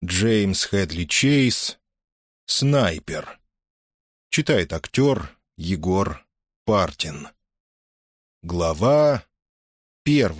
Джеймс Хедли Чейз. «Снайпер». Читает актер Егор Партин. Глава 1.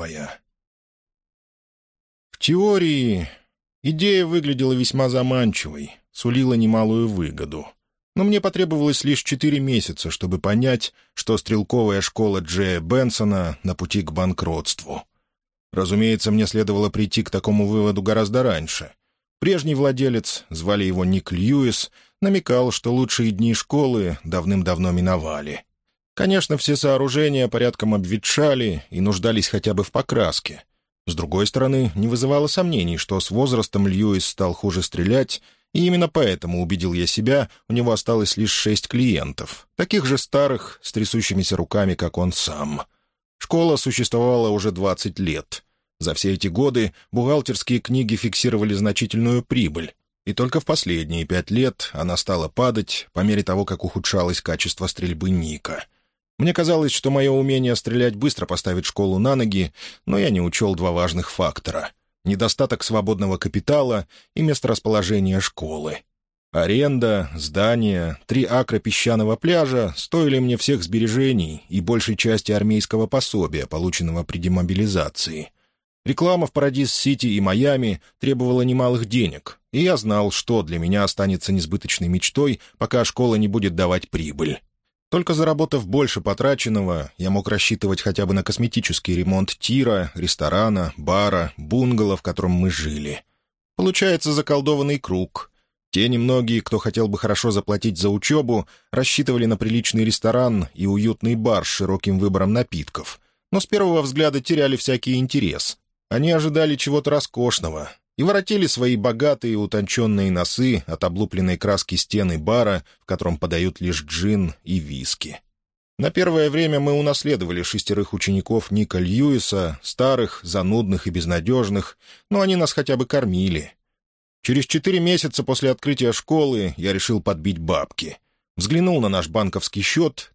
В теории идея выглядела весьма заманчивой, сулила немалую выгоду. Но мне потребовалось лишь 4 месяца, чтобы понять, что стрелковая школа Джея Бенсона на пути к банкротству. Разумеется, мне следовало прийти к такому выводу гораздо раньше. Прежний владелец, звали его Ник Льюис, намекал, что лучшие дни школы давным-давно миновали. Конечно, все сооружения порядком обветшали и нуждались хотя бы в покраске. С другой стороны, не вызывало сомнений, что с возрастом Льюис стал хуже стрелять, и именно поэтому, убедил я себя, у него осталось лишь 6 клиентов, таких же старых, с трясущимися руками, как он сам. Школа существовала уже 20 лет. За все эти годы бухгалтерские книги фиксировали значительную прибыль, и только в последние 5 лет она стала падать по мере того, как ухудшалось качество стрельбы Ника. Мне казалось, что мое умение стрелять быстро поставит школу на ноги, но я не учел 2 важных фактора — недостаток свободного капитала и месторасположение школы. Аренда, здание, 3 акра песчаного пляжа стоили мне всех сбережений и большей части армейского пособия, полученного при демобилизации. Реклама в Парадис-Сити и Майами требовала немалых денег, и я знал, что для меня останется несбыточной мечтой, пока школа не будет давать прибыль. Только заработав больше потраченного, я мог рассчитывать хотя бы на косметический ремонт тира, ресторана, бара, бунгало, в котором мы жили. Получается заколдованный круг. Те немногие, кто хотел бы хорошо заплатить за учебу, рассчитывали на приличный ресторан и уютный бар с широким выбором напитков, но с первого взгляда теряли всякий интерес. Они ожидали чего-то роскошного и воротили свои богатые утонченные носы от облупленной краски стены бара, в котором подают лишь джин и виски. На первое время мы унаследовали 6 учеников Ника Льюиса, старых, занудных и безнадежных, но они нас хотя бы кормили. Через 4 месяца после открытия школы я решил подбить бабки. Взглянул на наш банковский счет,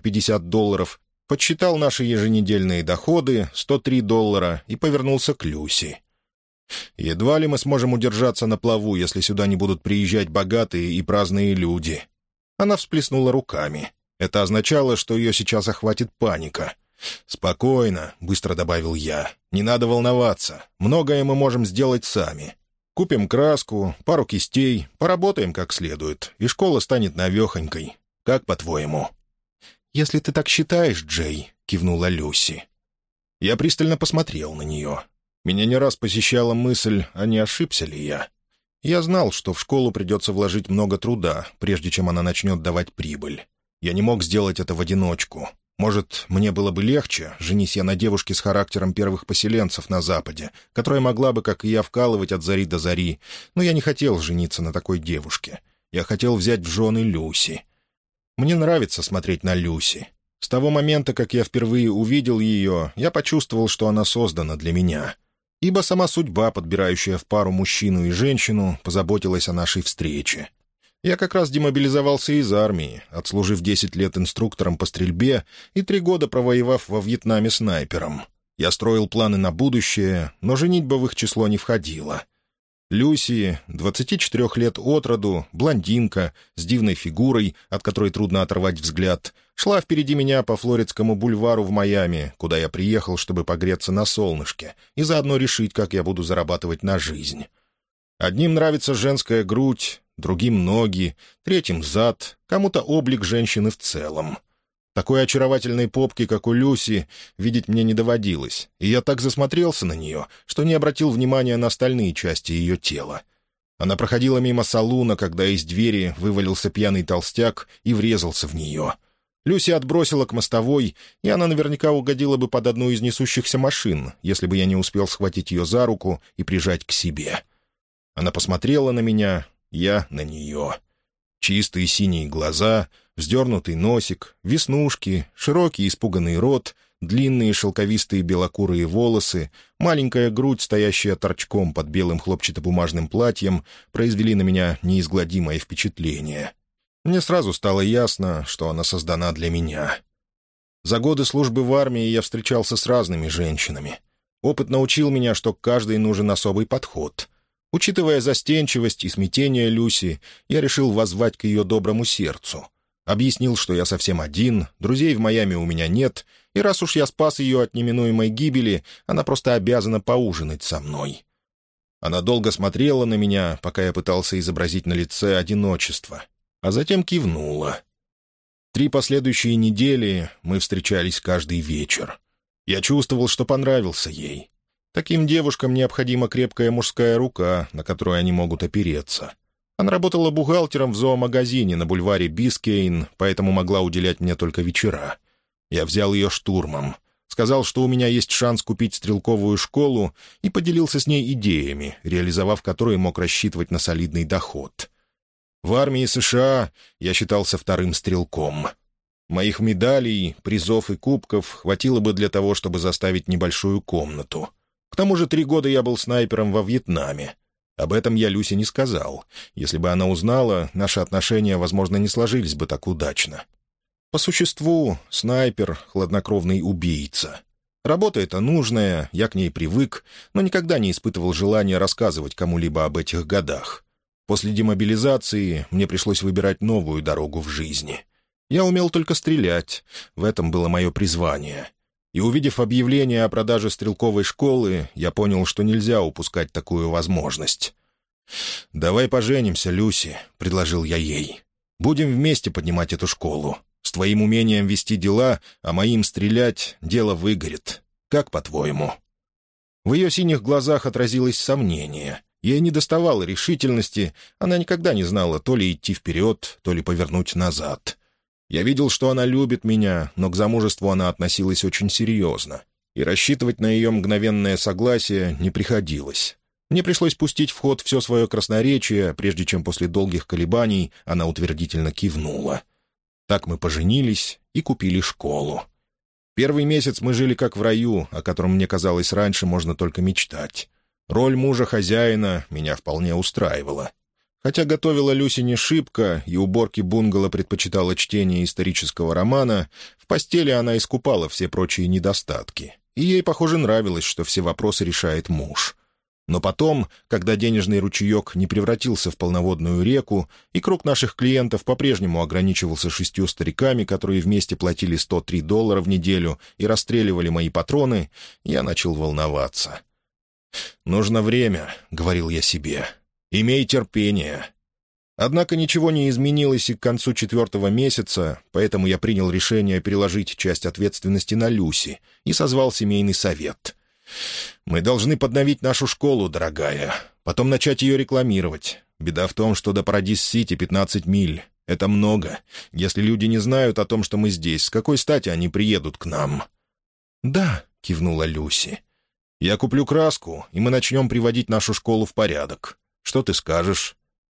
$1050, подсчитал наши еженедельные доходы, $103, и повернулся к Люси. Едва ли мы сможем удержаться на плаву, если сюда не будут приезжать богатые и праздные люди. Она всплеснула руками. Это означало, что ее сейчас охватит паника. «Спокойно», — быстро добавил я. «Не надо волноваться. Многое мы можем сделать сами. Купим краску, пару кистей, поработаем как следует, и школа станет навехонькой. Как по-твоему?» «Если ты так считаешь, Джей», — кивнула Люси. Я пристально посмотрел на нее. Меня не раз посещала мысль, а не ошибся ли я. Я знал, что в школу придется вложить много труда, прежде чем она начнет давать прибыль. Я не мог сделать это в одиночку. Может, мне было бы легче, женись я на девушке с характером первых поселенцев на Западе, которая могла бы, как и я, вкалывать от зари до зари, но я не хотел жениться на такой девушке. Я хотел взять в жены Люси. Мне нравится смотреть на Люси. С того момента, как я впервые увидел ее, я почувствовал, что она создана для меня. Ибо сама судьба, подбирающая в пару мужчину и женщину, позаботилась о нашей встрече. Я как раз демобилизовался из армии, отслужив 10 лет инструктором по стрельбе и 3 года провоевав во Вьетнаме снайпером. Я строил планы на будущее, но женитьба в их число не входила. Люси, 24 лет от роду, блондинка, с дивной фигурой, от которой трудно оторвать взгляд, шла впереди меня по Флоридскому бульвару в Майами, куда я приехал, чтобы погреться на солнышке и заодно решить, как я буду зарабатывать на жизнь. Одним нравится женская грудь, другим — ноги, третьим — зад, кому-то облик женщины в целом. Такой очаровательной попки, как у Люси, видеть мне не доводилось, и я так засмотрелся на нее, что не обратил внимания на остальные части ее тела. Она проходила мимо салуна, когда из двери вывалился пьяный толстяк и врезался в нее. Люси отбросила к мостовой, и она наверняка угодила бы под одну из несущихся машин, если бы я не успел схватить ее за руку и прижать к себе. Она посмотрела на меня, я на нее. Чистые синие глаза, вздернутый носик, веснушки, широкий испуганный рот, длинные шелковистые белокурые волосы, маленькая грудь, стоящая торчком под белым хлопчатобумажным платьем, произвели на меня неизгладимое впечатление. Мне сразу стало ясно, что она создана для меня. За годы службы в армии я встречался с разными женщинами. Опыт научил меня, что к каждой нужен особый подход. Учитывая застенчивость и смятение Люси, я решил воззвать к ее доброму сердцу. Объяснил, что я совсем один, друзей в Майами у меня нет, и раз уж я спас ее от неминуемой гибели, она просто обязана поужинать со мной. Она долго смотрела на меня, пока я пытался изобразить на лице одиночество, а затем кивнула. 3 последующие недели мы встречались каждый вечер. Я чувствовал, что понравился ей. Таким девушкам необходима крепкая мужская рука, на которую они могут опереться. Она работала бухгалтером в зоомагазине на бульваре Бискейн, поэтому могла уделять мне только вечера. Я взял ее штурмом. Сказал, что у меня есть шанс купить стрелковую школу, и поделился с ней идеями, реализовав которые мог рассчитывать на солидный доход. В армии США я считался вторым стрелком. Моих медалей, призов и кубков хватило бы для того, чтобы заставить небольшую комнату. К тому же 3 года я был снайпером во Вьетнаме. Об этом я Люсе не сказал. Если бы она узнала, наши отношения, возможно, не сложились бы так удачно. По существу, снайпер — хладнокровный убийца. Работа эта нужная, я к ней привык, но никогда не испытывал желания рассказывать кому-либо об этих годах. После демобилизации мне пришлось выбирать новую дорогу в жизни. Я умел только стрелять, в этом было мое призвание. И, увидев объявление о продаже стрелковой школы, я понял, что нельзя упускать такую возможность. «Давай поженимся, Люси», — предложил я ей. «Будем вместе поднимать эту школу. С твоим умением вести дела, а моим стрелять, дело выгорит. Как по-твоему?» В ее синих глазах отразилось сомнение. Ей недоставало решительности, она никогда не знала то ли идти вперед, то ли повернуть назад. Я видел, что она любит меня, но к замужеству она относилась очень серьезно, и рассчитывать на ее мгновенное согласие не приходилось. Мне пришлось пустить в ход все свое красноречие, прежде чем после долгих колебаний она утвердительно кивнула. Так мы поженились и купили школу. Первый месяц мы жили как в раю, о котором, мне казалось, раньше можно только мечтать. Роль мужа-хозяина меня вполне устраивала. Хотя готовила Люси не шибко, и уборки бунгало предпочитала чтение исторического романа, в постели она искупала все прочие недостатки, и ей, похоже, нравилось, что все вопросы решает муж. Но потом, когда денежный ручеек не превратился в полноводную реку, и круг наших клиентов по-прежнему ограничивался 6 стариками, которые вместе платили $103 в неделю и расстреливали мои патроны, я начал волноваться. «Нужно время», — говорил я себе. «Имей терпение». Однако ничего не изменилось и к концу 4-го месяца, поэтому я принял решение переложить часть ответственности на Люси и созвал семейный совет. «Мы должны подновить нашу школу, дорогая, потом начать ее рекламировать. Беда в том, что до Парадис-Сити 15 миль. Это много. Если люди не знают о том, что мы здесь, с какой стати они приедут к нам?» «Да», — кивнула Люси. «Я куплю краску, и мы начнем приводить нашу школу в порядок. Что ты скажешь?»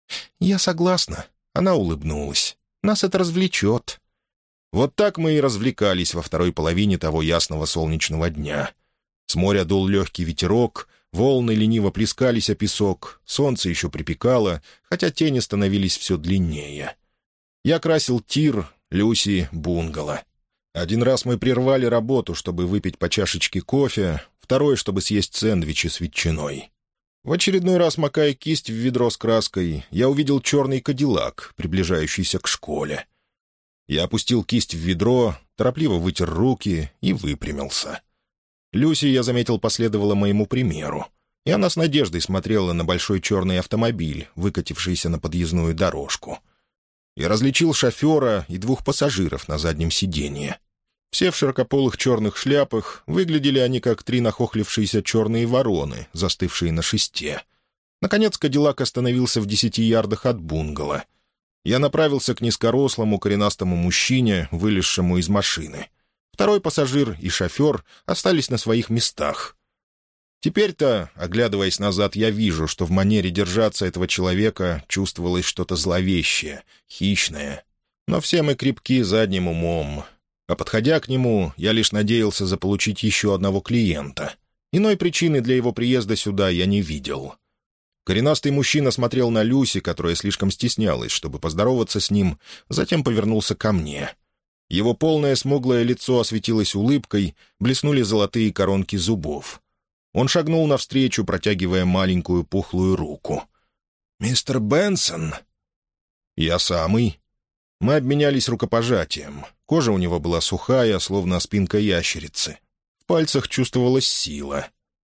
«Я согласна». Она улыбнулась. «Нас это развлечет». Вот так мы и развлекались во второй половине того ясного солнечного дня. С моря дул легкий ветерок, волны лениво плескались о песок, солнце еще припекало, хотя тени становились все длиннее. Я красил тир, Люси — бунгало. Один раз мы прервали работу, чтобы выпить по чашечке кофе, второй, чтобы съесть сэндвичи с ветчиной. В очередной раз, макая кисть в ведро с краской, я увидел черный кадиллак, приближающийся к школе. Я опустил кисть в ведро, торопливо вытер руки и выпрямился. Люси, я заметил, последовала моему примеру, и она с надеждой смотрела на большой черный автомобиль, выкатившийся на подъездную дорожку. Я различил шофера и 2 пассажиров на заднем сиденье. Все в широкополых черных шляпах, выглядели они как 3 нахохлившиеся черные вороны, застывшие на шесте. Наконец кадиллак остановился в 10 ярдах от бунгало. Я направился к низкорослому коренастому мужчине, вылезшему из машины. Второй пассажир и шофер остались на своих местах. Теперь-то, оглядываясь назад, я вижу, что в манере держаться этого человека чувствовалось что-то зловещее, хищное. Но все мы крепки задним умом. А подходя к нему, я лишь надеялся заполучить еще одного клиента. Иной причины для его приезда сюда я не видел. Коренастый мужчина смотрел на Люси, которая слишком стеснялась, чтобы поздороваться с ним, затем повернулся ко мне. Его полное смуглое лицо осветилось улыбкой, блеснули золотые коронки зубов. Он шагнул навстречу, протягивая маленькую пухлую руку. «Мистер Бенсон?» «Я самый». Мы обменялись рукопожатием. Кожа у него была сухая, словно спинка ящерицы. В пальцах чувствовалась сила.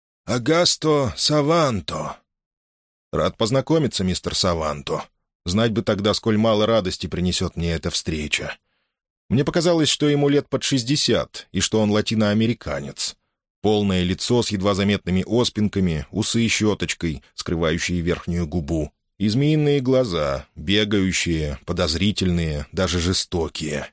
«Агасто Саванто». «Рад познакомиться, мистер Саванто. Знать бы тогда, сколь мало радости принесет мне эта встреча». Мне показалось, что ему лет под 60, и что он латиноамериканец. Полное лицо с едва заметными оспинками, усы и щеточкой, скрывающие верхнюю губу, и змеиные глаза, бегающие, подозрительные, даже жестокие.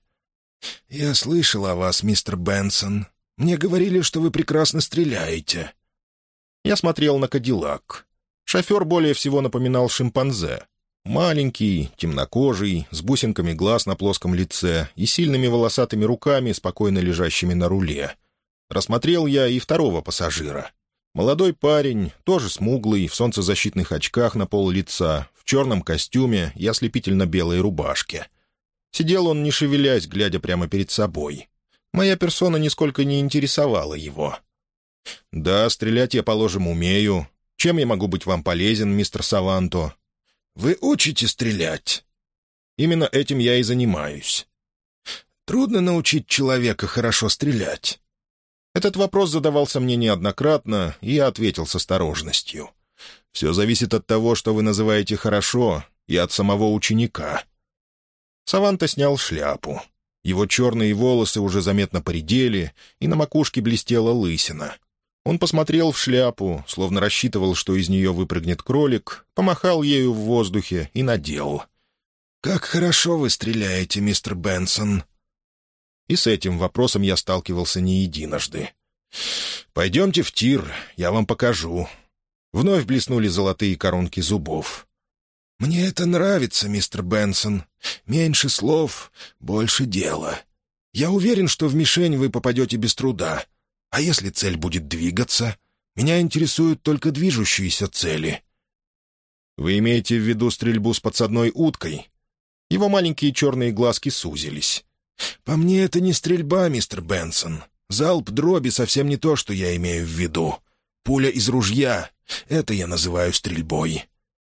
«Я слышал о вас, мистер Бенсон. Мне говорили, что вы прекрасно стреляете». Я смотрел на Кадиллак. Шофер более всего напоминал шимпанзе. Маленький, темнокожий, с бусинками глаз на плоском лице и сильными волосатыми руками, спокойно лежащими на руле. Рассмотрел я и второго пассажира. Молодой парень, тоже смуглый, в солнцезащитных очках на пол лица, в черном костюме и ослепительно-белой рубашке. Сидел он, не шевелясь, глядя прямо перед собой. Моя персона нисколько не интересовала его. «Да, стрелять я, положим, умею. Чем я могу быть вам полезен, мистер Саванто?» «Вы учите стрелять?» «Именно этим я и занимаюсь». «Трудно научить человека хорошо стрелять». Этот вопрос задавался мне неоднократно, и я ответил с осторожностью. «Все зависит от того, что вы называете «хорошо», и от самого ученика». Саванто снял шляпу. Его черные волосы уже заметно поредели, и на макушке блестела лысина. Он посмотрел в шляпу, словно рассчитывал, что из нее выпрыгнет кролик, помахал ею в воздухе и надел. «Как хорошо вы стреляете, мистер Бенсон!» И с этим вопросом я сталкивался не единожды. «Пойдемте в тир, я вам покажу». Вновь блеснули золотые коронки зубов. «Мне это нравится, мистер Бенсон. Меньше слов, больше дела. Я уверен, что в мишень вы попадете без труда. А если цель будет двигаться? Меня интересуют только движущиеся цели». «Вы имеете в виду стрельбу с подсадной уткой?» Его маленькие черные глазки сузились. «По мне это не стрельба, мистер Бенсон. Залп дроби совсем не то, что я имею в виду. Пуля из ружья — это я называю стрельбой».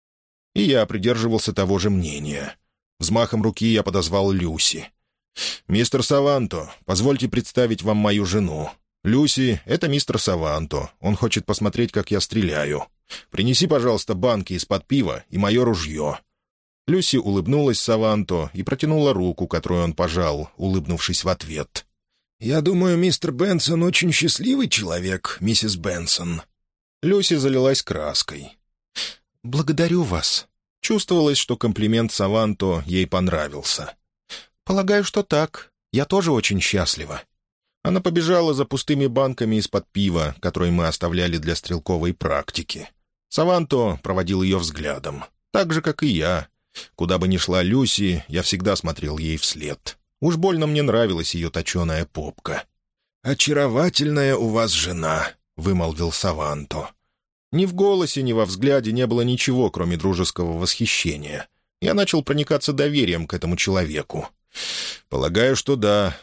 И я придерживался того же мнения. Взмахом руки я подозвал Люси. «Мистер Саванто, позвольте представить вам мою жену. Люси — это мистер Саванто. Он хочет посмотреть, как я стреляю. Принеси, пожалуйста, банки из-под пива и мое ружье». Люси улыбнулась Саванто и протянула руку, которую он пожал, улыбнувшись в ответ. «Я думаю, мистер Бенсон очень счастливый человек, миссис Бенсон». Люси залилась краской. «Благодарю вас». Чувствовалось, что комплимент Саванто ей понравился. «Полагаю, что так. Я тоже очень счастлива». Она побежала за пустыми банками из-под пива, которые мы оставляли для стрелковой практики. Саванто проводил ее взглядом, так же, как и я. Куда бы ни шла Люси, я всегда смотрел ей вслед. Уж больно мне нравилась ее точеная попка. «Очаровательная у вас жена», — вымолвил Саванто. Ни в голосе, ни во взгляде не было ничего, кроме дружеского восхищения. Я начал проникаться доверием к этому человеку. «Полагаю, что да».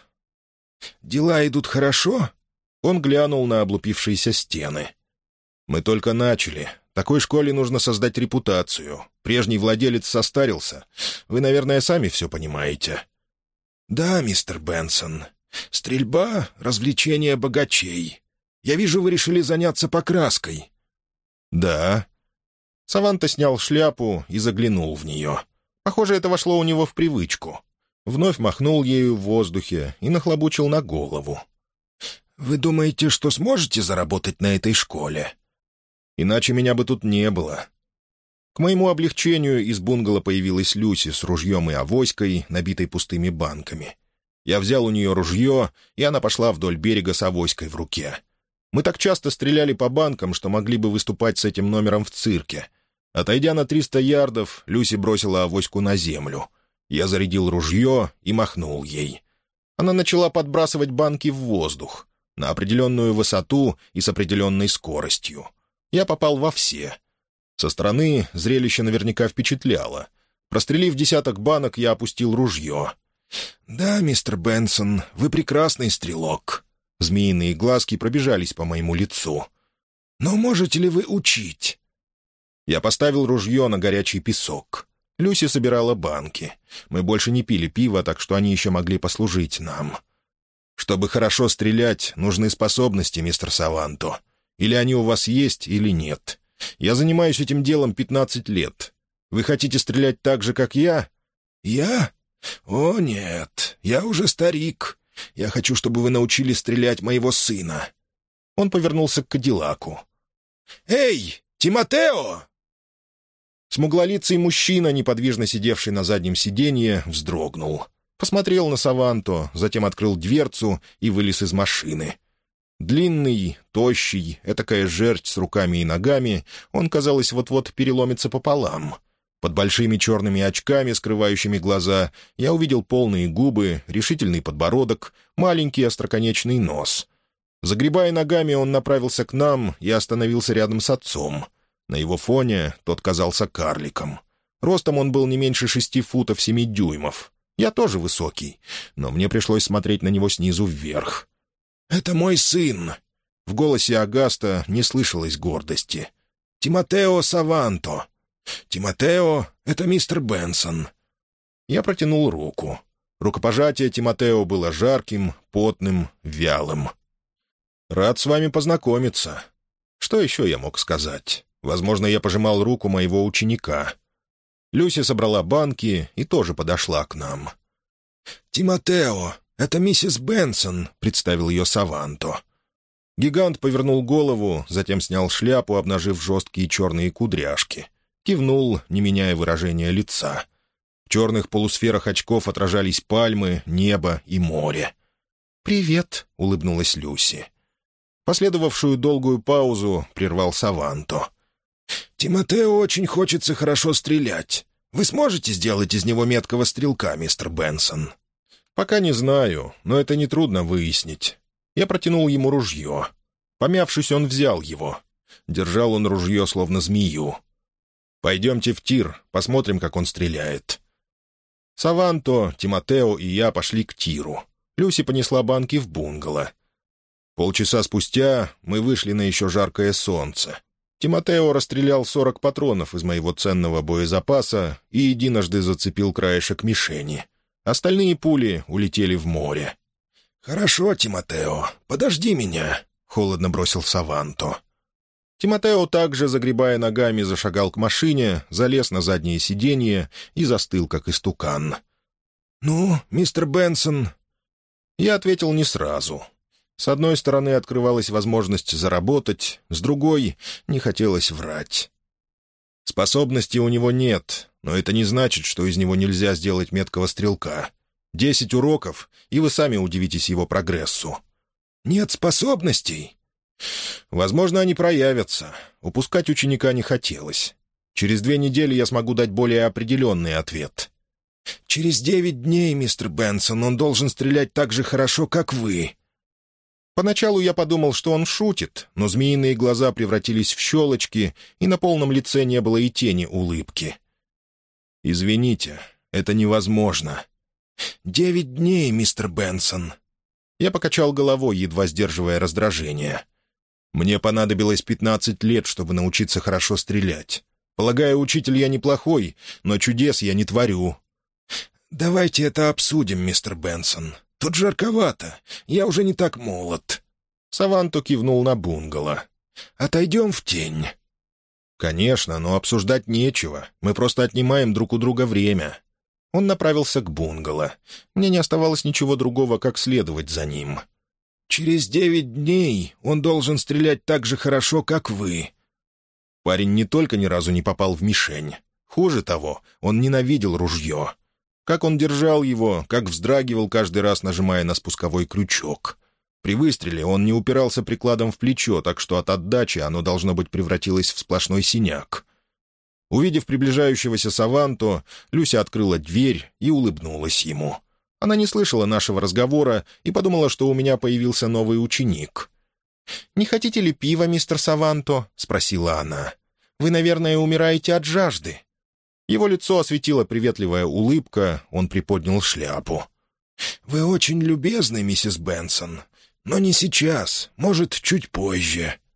«Дела идут хорошо?» Он глянул на облупившиеся стены. «Мы только начали. Такой школе нужно создать репутацию. Прежний владелец состарился. Вы, наверное, сами все понимаете». «Да, мистер Бенсон. Стрельба — развлечение богачей. Я вижу, вы решили заняться покраской». «Да». Саванто снял шляпу и заглянул в нее. Похоже, это вошло у него в привычку. Вновь махнул ею в воздухе и нахлобучил на голову. «Вы думаете, что сможете заработать на этой школе?» «Иначе меня бы тут не было». К моему облегчению из бунгало появилась Люси с ружьем и авоськой, набитой пустыми банками. Я взял у нее ружье, и она пошла вдоль берега с авоськой в руке. Мы так часто стреляли по банкам, что могли бы выступать с этим номером в цирке. Отойдя на 300 ярдов, Люси бросила авоську на землю. Я зарядил ружье и махнул ей. Она начала подбрасывать банки в воздух, на определенную высоту и с определенной скоростью. Я попал во все. Со стороны зрелище наверняка впечатляло. Прострелив десяток банок, я опустил ружье. «Да, мистер Бенсон, вы прекрасный стрелок». Змеиные глазки пробежались по моему лицу. Но можете ли вы учить?» Я поставил ружье на горячий песок. Люси собирала банки. Мы больше не пили пиво, так что они еще могли послужить нам. «Чтобы хорошо стрелять, нужны способности, мистер Саванто. Или они у вас есть, или нет. Я занимаюсь этим делом 15 лет. Вы хотите стрелять так же, как я?» «Я? О, нет, я уже старик. Я хочу, чтобы вы научили стрелять моего сына». Он повернулся к Кадиллаку. «Эй, Тимотео!» Смуглолицый мужчина, неподвижно сидевший на заднем сиденье, вздрогнул. Посмотрел на Саванто, затем открыл дверцу и вылез из машины. Длинный, тощий, этакая жерть с руками и ногами, он, казалось, вот-вот переломится пополам. Под большими черными очками, скрывающими глаза, я увидел полные губы, решительный подбородок, маленький остроконечный нос. Загребая ногами, он направился к нам и остановился рядом с отцом. На его фоне тот казался карликом. Ростом он был не меньше 6 футов 7 дюймов. Я тоже высокий, но мне пришлось смотреть на него снизу вверх. «Это мой сын!» В голосе Агаста не слышалось гордости. «Тимотео Саванто. Тимотео — это мистер Бенсон». Я протянул руку. Рукопожатие Тимотео было жарким, потным, вялым. «Рад с вами познакомиться». Что еще я мог сказать? Возможно, я пожимал руку моего ученика. Люси собрала банки и тоже подошла к нам. «Тимотео, это миссис Бенсон», — представил ее Саванто. Гигант повернул голову, затем снял шляпу, обнажив жесткие черные кудряшки. Кивнул, не меняя выражения лица. В черных полусферах очков отражались пальмы, небо и море. «Привет», — улыбнулась Люси. Последовавшую долгую паузу прервал Саванто. «Тимотео очень хочется хорошо стрелять. Вы сможете сделать из него меткого стрелка, мистер Бенсон?» «Пока не знаю, но это нетрудно выяснить». Я протянул ему ружье. Помявшись, он взял его. Держал он ружье, словно змею. «Пойдемте в тир, посмотрим, как он стреляет». Саванто, Тимотео и я пошли к тиру. Люси понесла банки в бунгало. Полчаса спустя мы вышли на еще жаркое солнце. Тимотео расстрелял 40 патронов из моего ценного боезапаса и единожды зацепил краешек мишени. Остальные пули улетели в море. «Хорошо, Тимотео, подожди меня», — холодно бросил Саванто. Тимотео также, загребая ногами, зашагал к машине, залез на заднее сиденье и застыл, как истукан. «Ну, мистер Бенсон...» Я ответил не сразу. С одной стороны, открывалась возможность заработать, с другой — не хотелось врать. Способностей у него нет, но это не значит, что из него нельзя сделать меткого стрелка. 10 уроков, и вы сами удивитесь его прогрессу. «Нет способностей?» Возможно, они проявятся. Упускать ученика не хотелось. Через 2 недели я смогу дать более определенный ответ. «Через 9 дней, мистер Бенсон, он должен стрелять так же хорошо, как вы». Поначалу я подумал, что он шутит, но змеиные глаза превратились в щелочки, и на полном лице не было и тени улыбки. «Извините, это невозможно». 9 дней, мистер Бенсон». Я покачал головой, едва сдерживая раздражение. «Мне понадобилось 15 лет, чтобы научиться хорошо стрелять. Полагаю, учитель я неплохой, но чудес я не творю». «Давайте это обсудим, мистер Бенсон. Тут жарковато. Я уже не так молод». Саванто кивнул на бунгало. «Отойдем в тень». «Конечно, но обсуждать нечего. Мы просто отнимаем друг у друга время». Он направился к бунгало. Мне не оставалось ничего другого, как следовать за ним. «Через 9 дней он должен стрелять так же хорошо, как вы». Парень не только ни разу не попал в мишень. Хуже того, он ненавидел ружье. Как он держал его, как вздрагивал каждый раз, нажимая на спусковой крючок. При выстреле он не упирался прикладом в плечо, так что от отдачи оно, должно быть, превратилось в сплошной синяк. Увидев приближающегося Саванто, Люся открыла дверь и улыбнулась ему. Она не слышала нашего разговора и подумала, что у меня появился новый ученик. «Не хотите ли пива, мистер Саванто?» — спросила она. «Вы, наверное, умираете от жажды». Его лицо осветила приветливая улыбка, он приподнял шляпу. «Вы очень любезны, миссис Бенсон, но не сейчас, может, чуть позже».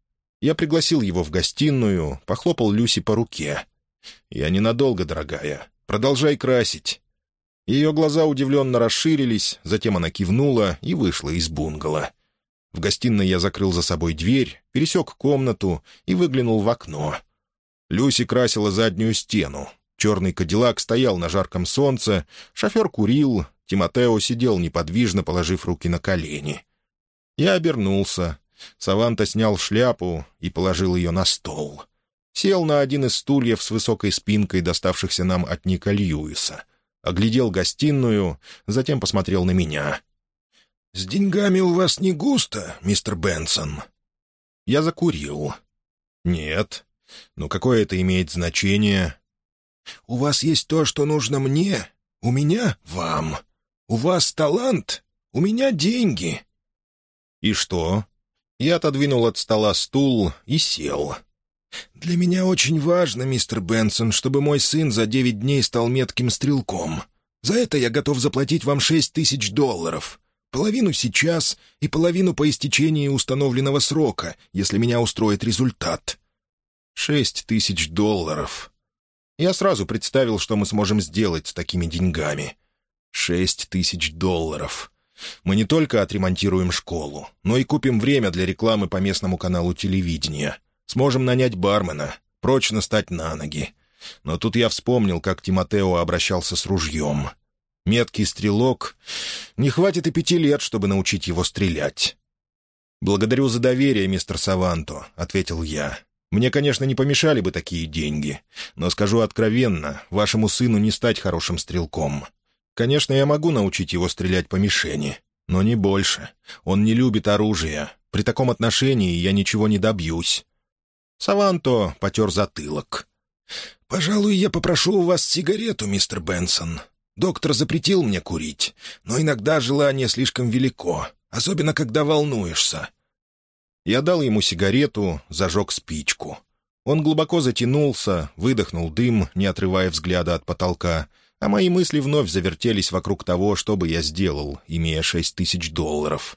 Я пригласил его в гостиную, похлопал Люси по руке. «Я ненадолго, дорогая. Продолжай красить». Ее глаза удивленно расширились, затем она кивнула и вышла из бунгало. В гостиной я закрыл за собой дверь, пересек комнату и выглянул в окно. Люси красила заднюю стену. Черный кадиллак стоял на жарком солнце, шофер курил, Тимотео сидел неподвижно, положив руки на колени. Я обернулся. Саванта снял шляпу и положил ее на стол. Сел на один из стульев с высокой спинкой, доставшихся нам от Ника Льюиса. Оглядел гостиную, затем посмотрел на меня. «С деньгами у вас не густо, мистер Бенсон?» Я закурил. «Нет. Но какое это имеет значение?» «У вас есть то, что нужно мне, у меня — вам. У вас талант, у меня деньги». «И что?» Я отодвинул от стола стул и сел. «Для меня очень важно, мистер Бенсон, чтобы мой сын за 9 дней стал метким стрелком. За это я готов заплатить вам $6000. Половину сейчас и половину по истечении установленного срока, если меня устроит результат». $6000. Я сразу представил, что мы сможем сделать с такими деньгами. $6000. Мы не только отремонтируем школу, но и купим время для рекламы по местному каналу телевидения. Сможем нанять бармена, прочно стать на ноги. Но тут я вспомнил, как Тимотео обращался с ружьем. Меткий стрелок. Не хватит и 5 лет, чтобы научить его стрелять. «Благодарю за доверие, мистер Саванто», — ответил я. «Мне, конечно, не помешали бы такие деньги, но скажу откровенно, вашему сыну не стать хорошим стрелком. Конечно, я могу научить его стрелять по мишени, но не больше. Он не любит оружие. При таком отношении я ничего не добьюсь». Саванто потер затылок. «Пожалуй, я попрошу у вас сигарету, мистер Бенсон. Доктор запретил мне курить, но иногда желание слишком велико, особенно когда волнуешься». Я дал ему сигарету, зажег спичку. Он глубоко затянулся, выдохнул дым, не отрывая взгляда от потолка, а мои мысли вновь завертелись вокруг того, что бы я сделал, имея $6000.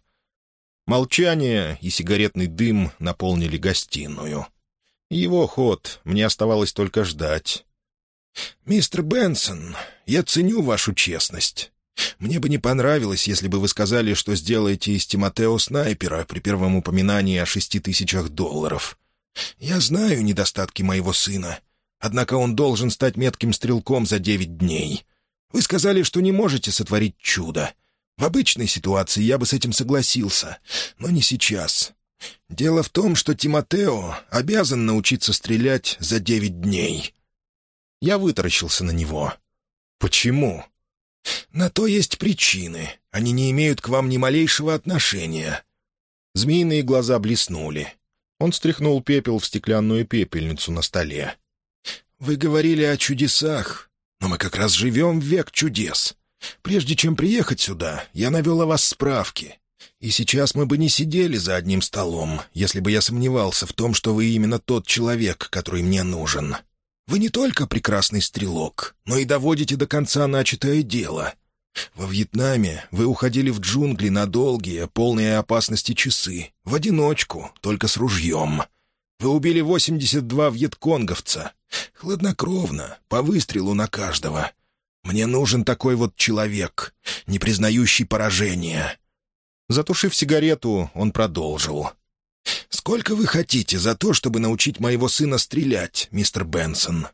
Молчание и сигаретный дым наполнили гостиную. Его ход, мне оставалось только ждать. «Мистер Бенсон, я ценю вашу честность. Мне бы не понравилось, если бы вы сказали, что сделаете из Тимотео снайпера при первом упоминании о $6000. Я знаю недостатки моего сына, однако он должен стать метким стрелком за 9 дней. Вы сказали, что не можете сотворить чудо. В обычной ситуации я бы с этим согласился, но не сейчас. Дело в том, что Тимотео обязан научиться стрелять за 9 дней». Я вытаращился на него. «Почему?» «На то есть причины. Они не имеют к вам ни малейшего отношения». Змеиные глаза блеснули. Он стряхнул пепел в стеклянную пепельницу на столе. «Вы говорили о чудесах, но мы как раз живем в век чудес. Прежде чем приехать сюда, я навел о вас справки. И сейчас мы бы не сидели за одним столом, если бы я сомневался в том, что вы именно тот человек, который мне нужен. Вы не только прекрасный стрелок, но и доводите до конца начатое дело. Во Вьетнаме вы уходили в джунгли на долгие, полные опасности часы, в одиночку, только с ружьем. Вы убили 82 вьетконговца. Хладнокровно, по выстрелу на каждого. Мне нужен такой вот человек, не признающий поражения». Затушив сигарету, он продолжил. «Сколько вы хотите за то, чтобы научить моего сына стрелять, мистер Бенсон?»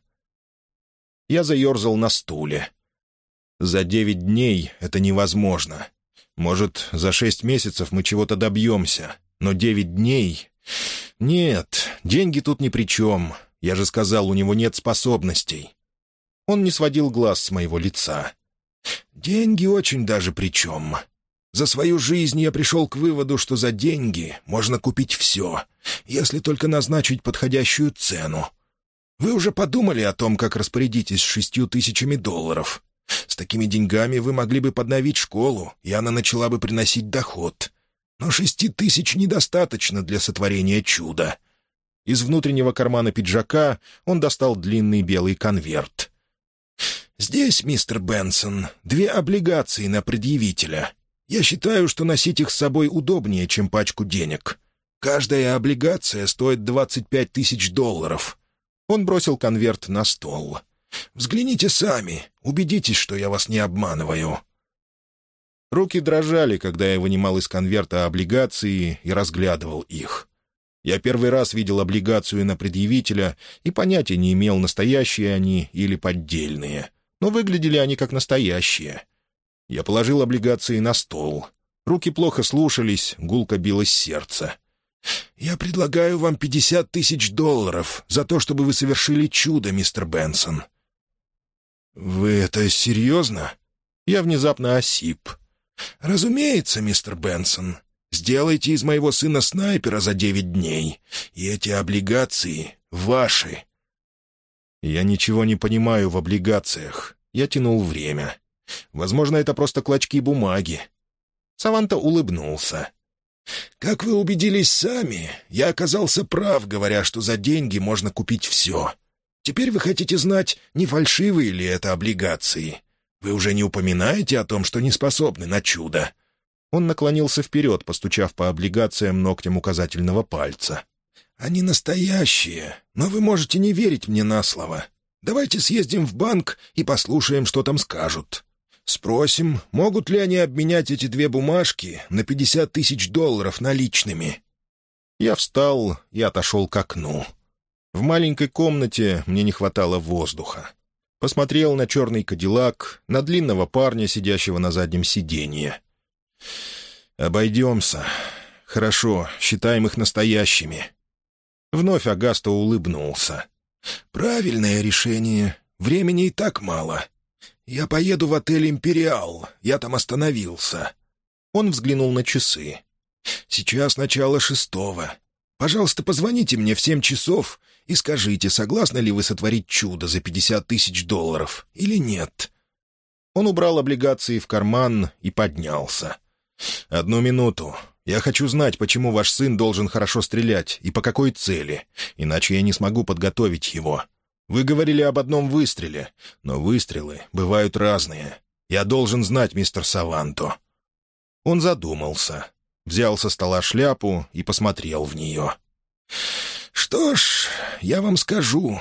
Я заерзал на стуле. «За 9 дней это невозможно. Может, за 6 месяцев мы чего-то добьемся, но 9 дней... Нет, деньги тут ни при чем. Я же сказал, у него нет способностей». Он не сводил глаз с моего лица. «Деньги очень даже при чем. За свою жизнь я пришел к выводу, что за деньги можно купить все, если только назначить подходящую цену. Вы уже подумали о том, как распорядитесь $6000? С такими деньгами вы могли бы подновить школу, и она начала бы приносить доход. Но 6000 недостаточно для сотворения чуда». Из внутреннего кармана пиджака он достал длинный белый конверт. «Здесь, мистер Бенсон, 2 облигации на предъявителя. Я считаю, что носить их с собой удобнее, чем пачку денег. Каждая облигация стоит $25 000. Он бросил конверт на стол. «Взгляните сами, убедитесь, что я вас не обманываю». Руки дрожали, когда я вынимал из конверта облигации и разглядывал их. Я первый раз видел облигацию на предъявителя и понятия не имел, настоящие они или поддельные. Но выглядели они как настоящие. Я положил облигации на стол. Руки плохо слушались, гулко билось сердце. «Я предлагаю вам $50 000 за то, чтобы вы совершили чудо, мистер Бенсон». «Вы это серьезно?» Я внезапно осип. «Разумеется, мистер Бенсон. Сделайте из моего сына снайпера за 9 дней, и эти облигации ваши». Я ничего не понимаю в облигациях. Я тянул время. Возможно, это просто клочки бумаги. Саванта улыбнулся. «Как вы убедились сами, я оказался прав, говоря, что за деньги можно купить все. Теперь вы хотите знать, не фальшивые ли это облигации. Вы уже не упоминаете о том, что не способны на чудо». Он наклонился вперед, постучав по облигациям ногтем указательного пальца. «Они настоящие, но вы можете не верить мне на слово. Давайте съездим в банк и послушаем, что там скажут. Спросим, могут ли они обменять эти 2 бумажки на $50 000 наличными». Я встал и отошел к окну. В маленькой комнате мне не хватало воздуха. Посмотрел на черный кадиллак, на длинного парня, сидящего на заднем сиденье. «Обойдемся. Хорошо, считаем их настоящими». Вновь Агасто улыбнулся. «Правильное решение. Времени и так мало. Я поеду в отель «Империал». Я там остановился». Он взглянул на часы. «Сейчас начало 6. Пожалуйста, позвоните мне в 7 часов и скажите, согласны ли вы сотворить чудо за $50 000 или нет». Он убрал облигации в карман и поднялся. «Одну минуту. Я хочу знать, почему ваш сын должен хорошо стрелять и по какой цели, иначе я не смогу подготовить его. Вы говорили об одном выстреле, но выстрелы бывают разные. Я должен знать, мистер Саванто». Он задумался, взял со стола шляпу и посмотрел в нее. «Что ж, я вам скажу.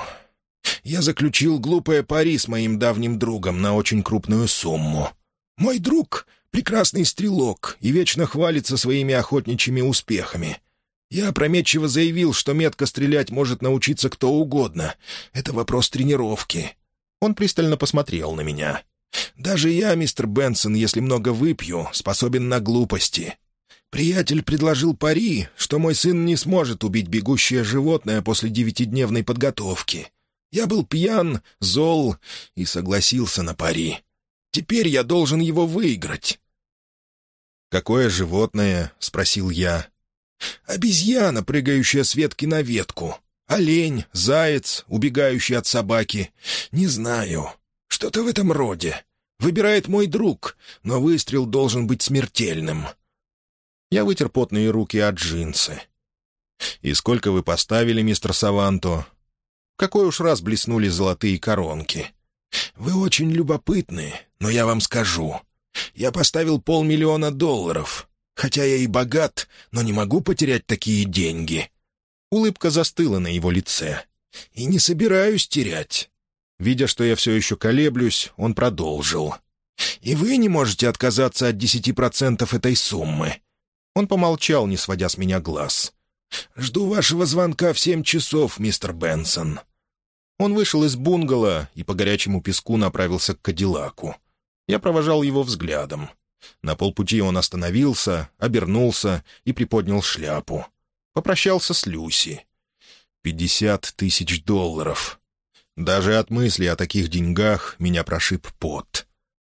Я заключил глупое пари с моим давним другом на очень крупную сумму. Мой друг — прекрасный стрелок и вечно хвалится своими охотничьими успехами. Я опрометчиво заявил, что метко стрелять может научиться кто угодно. Это вопрос тренировки». Он пристально посмотрел на меня. «Даже я, мистер Бенсон, если много выпью, способен на глупости. Приятель предложил пари, что мой сын не сможет убить бегущее животное после 9-дневной подготовки. Я был пьян, зол и согласился на пари. Теперь я должен его выиграть». «Какое животное?» — спросил я. «Обезьяна, прыгающая с ветки на ветку. Олень, заяц, убегающий от собаки. Не знаю. Что-то в этом роде. Выбирает мой друг, но выстрел должен быть смертельным». Я вытер потные руки от джинсы. «И сколько вы поставили, мистер Саванто?» Какой уж раз блеснули золотые коронки. «Вы очень любопытны, но я вам скажу. Я поставил $500 000. Хотя я и богат, но не могу потерять такие деньги». Улыбка застыла на его лице. «И не собираюсь терять». Видя, что я все еще колеблюсь, он продолжил. «И вы не можете отказаться от 10% этой суммы». Он помолчал, не сводя с меня глаз. «Жду вашего звонка в 7 часов, мистер Бенсон». Он вышел из бунгало и по горячему песку направился к кадиллаку. Я провожал его взглядом. На полпути он остановился, обернулся и приподнял шляпу. Попрощался с Люси. $50 000. Даже от мысли о таких деньгах меня прошиб пот.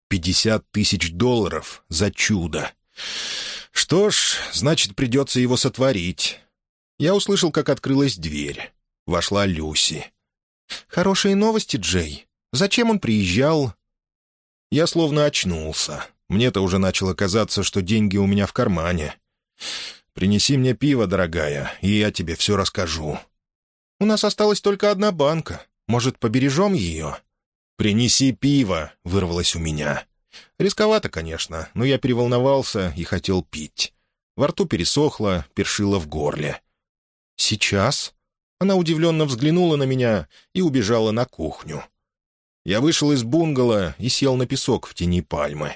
$50 000 за чудо. Что ж, значит, придется его сотворить. Я услышал, как открылась дверь. Вошла Люси. «Хорошие новости, Джей. Зачем он приезжал?» Я словно очнулся. Мне-то уже начало казаться, что деньги у меня в кармане. «Принеси мне пиво, дорогая, и я тебе все расскажу». «У нас осталась только одна банка. Может, побережем ее?» «Принеси пиво», — вырвалось у меня. Рисковато, конечно, но я переволновался и хотел пить. Во рту пересохло, першило в горле. «Сейчас?» Она удивленно взглянула на меня и убежала на кухню. Я вышел из бунгало и сел на песок в тени пальмы.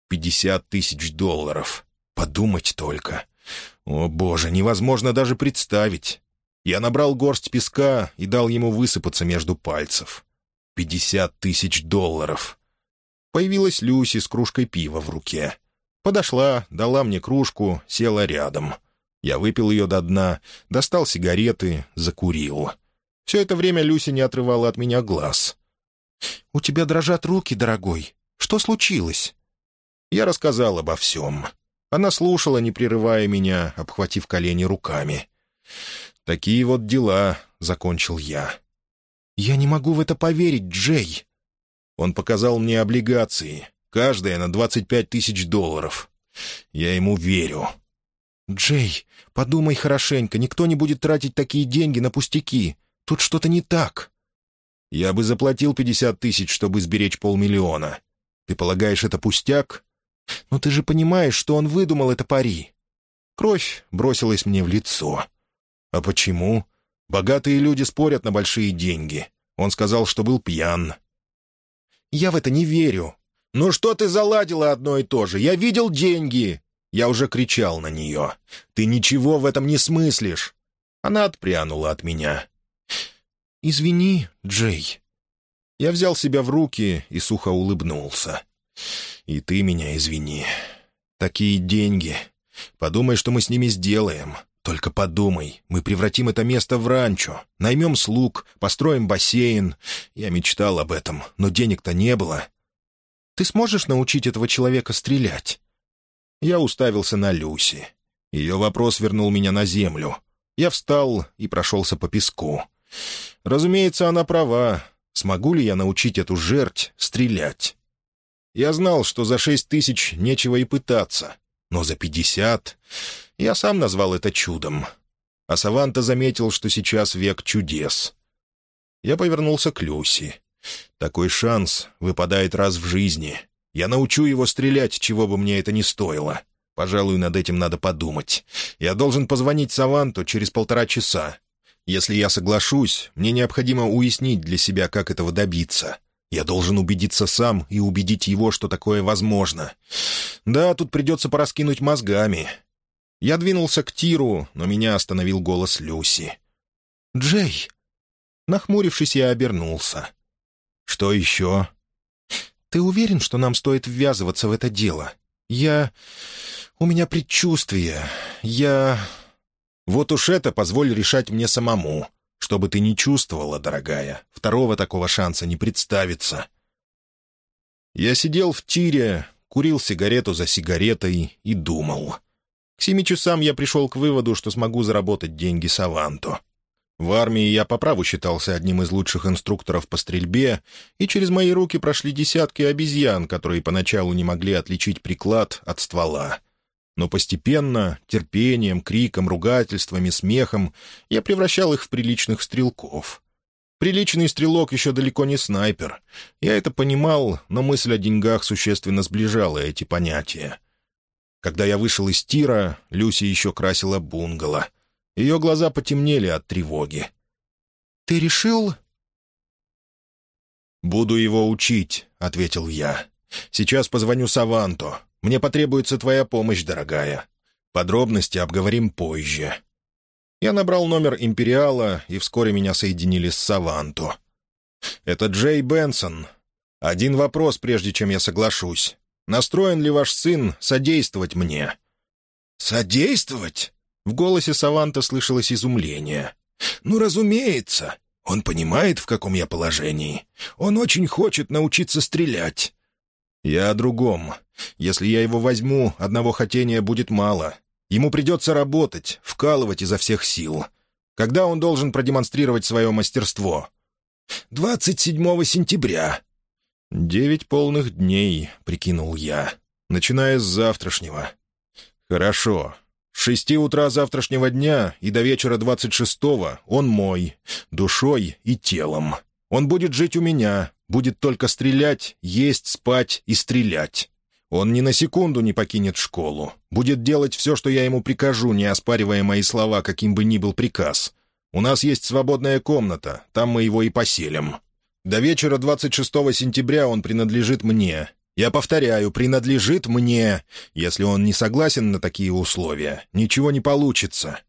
$50 000. Подумать только. О, боже, невозможно даже представить. Я набрал горсть песка и дал ему высыпаться между пальцев. $50 000. Появилась Люси с кружкой пива в руке. Подошла, дала мне кружку, села рядом. Я выпил ее до дна, достал сигареты, закурил. Все это время Люси не отрывала от меня глаз. «У тебя дрожат руки, дорогой. Что случилось?» Я рассказал обо всем. Она слушала, не прерывая меня, обхватив колени руками. «Такие вот дела», — закончил я. «Я не могу в это поверить, Джей». Он показал мне облигации, каждая на $25 000. Я ему верю. «Джей, подумай хорошенько, никто не будет тратить такие деньги на пустяки. Тут что-то не так». «Я бы заплатил 50 000, чтобы сберечь $500 000. Ты полагаешь, это пустяк?» «Но ты же понимаешь, что он выдумал это пари». Кровь бросилась мне в лицо. «А почему? Богатые люди спорят на большие деньги. Он сказал, что был пьян». «Я в это не верю». «Ну что ты заладила одно и то же? Я видел деньги!» Я уже кричал на нее. «Ты ничего в этом не смыслишь!» Она отпрянула от меня. «Извини, Джей». Я взял себя в руки и сухо улыбнулся. «И ты меня извини. Такие деньги. Подумай, что мы с ними сделаем. Только подумай, мы превратим это место в ранчо, наймем слуг, построим бассейн. Я мечтал об этом, но денег-то не было. Ты сможешь научить этого человека стрелять?» Я уставился на Люси. Ее вопрос вернул меня на землю. Я встал и прошелся по песку. Разумеется, она права. Смогу ли я научить эту жерть стрелять? Я знал, что за 6 000 нечего и пытаться, но за 50 я сам назвал это чудом. А Саванта заметил, что сейчас век чудес. Я повернулся к Люси. Такой шанс выпадает раз в жизни. Я научу его стрелять, чего бы мне это ни стоило. Пожалуй, над этим надо подумать. Я должен позвонить Саванту через 1,5 часа. Если я соглашусь, мне необходимо уяснить для себя, как этого добиться. Я должен убедиться сам и убедить его, что такое возможно. Да, тут придется пораскинуть мозгами. Я двинулся к тиру, но меня остановил голос Люси. «Джей!» Нахмурившись, я обернулся. «Что еще?» «Ты уверен, что нам стоит ввязываться в это дело? У меня предчувствие. Вот уж это позволь решать мне самому. Что бы ты ни чувствовала, дорогая, второго такого шанса не представится». Я сидел в тире, курил сигарету за сигаретой и думал. К 7 часам я пришел к выводу, что смогу заработать деньги Саванту. В армии я по праву считался одним из лучших инструкторов по стрельбе, и через мои руки прошли десятки обезьян, которые поначалу не могли отличить приклад от ствола. Но постепенно, терпением, криком, ругательствами, смехом я превращал их в приличных стрелков. Приличный стрелок еще далеко не снайпер. Я это понимал, но мысль о деньгах существенно сближала эти понятия. Когда я вышел из тира, Люси еще красила бунгало. Ее глаза потемнели от тревоги. «Ты решил?» «Буду его учить», — ответил я. «Сейчас позвоню Саванту. Мне потребуется твоя помощь, дорогая. Подробности обговорим позже». Я набрал номер «Империала», и вскоре меня соединили с Саванту. «Это Джей Бенсон. Один вопрос, прежде чем я соглашусь. Настроен ли ваш сын содействовать мне?» «Содействовать?» В голосе Саванта слышалось изумление. «Ну, разумеется. Он понимает, в каком я положении. Он очень хочет научиться стрелять». «Я о другом. Если я его возьму, одного хотения будет мало. Ему придется работать, вкалывать изо всех сил. Когда он должен продемонстрировать свое мастерство?» 27 сентября. 9 полных дней», — прикинул я, начиная с завтрашнего. «Хорошо. С 6 утра завтрашнего дня и до вечера 26-го он мой, душой и телом. Он будет жить у меня, будет только стрелять, есть, спать и стрелять. Он ни на секунду не покинет школу. Будет делать все, что я ему прикажу, не оспаривая мои слова, каким бы ни был приказ. У нас есть свободная комната, там мы его и поселим. До вечера 26 сентября он принадлежит мне. Я повторяю, принадлежит мне. Если он не согласен на такие условия, ничего не получится».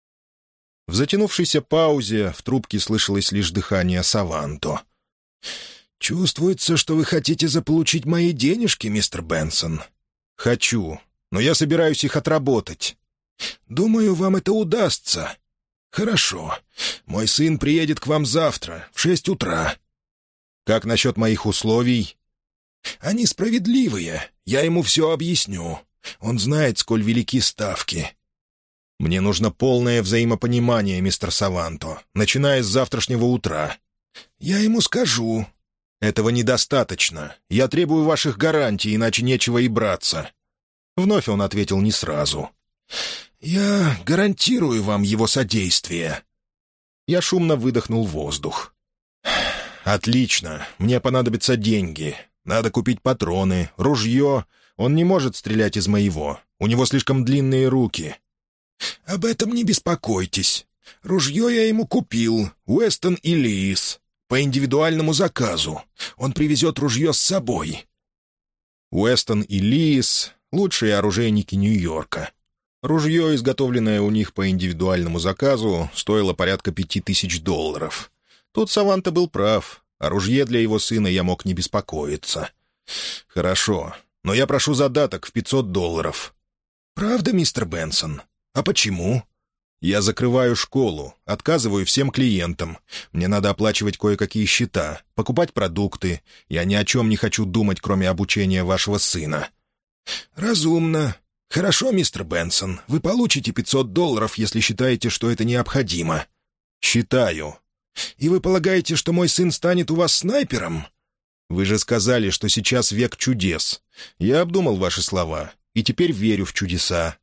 В затянувшейся паузе в трубке слышалось лишь дыхание Саванто. «Чувствуется, что вы хотите заполучить мои денежки, мистер Бенсон». «Хочу, но я собираюсь их отработать». «Думаю, вам это удастся». «Хорошо. Мой сын приедет к вам завтра, в 6 утра». «Как насчет моих условий?» «Они справедливые. Я ему все объясню. Он знает, сколь велики ставки». «Мне нужно полное взаимопонимание, мистер Саванто, начиная с завтрашнего утра». «Я ему скажу». «Этого недостаточно. Я требую ваших гарантий, иначе нечего и браться». Вновь он ответил не сразу. «Я гарантирую вам его содействие». Я шумно выдохнул воздух. «Отлично. Мне понадобятся деньги. Надо купить патроны, ружье. Он не может стрелять из моего. У него слишком длинные руки». «Об этом не беспокойтесь. Ружье я ему купил, Уэстон и Лиис, по индивидуальному заказу. Он привезет ружье с собой». Уэстон и Лиис — лучшие оружейники Нью-Йорка. Ружье, изготовленное у них по индивидуальному заказу, стоило порядка $5000. Тут Саванто был прав. О ружье для его сына я мог не беспокоиться. «Хорошо, но я прошу задаток в $500». «Правда, мистер Бенсон? А почему?» «Я закрываю школу, отказываю всем клиентам. Мне надо оплачивать кое-какие счета, покупать продукты. Я ни о чем не хочу думать, кроме обучения вашего сына». «Разумно. Хорошо, мистер Бенсон, вы получите $500, если считаете, что это необходимо». «Считаю». «И вы полагаете, что мой сын станет у вас снайпером?» «Вы же сказали, что сейчас век чудес. Я обдумал ваши слова, и теперь верю в чудеса».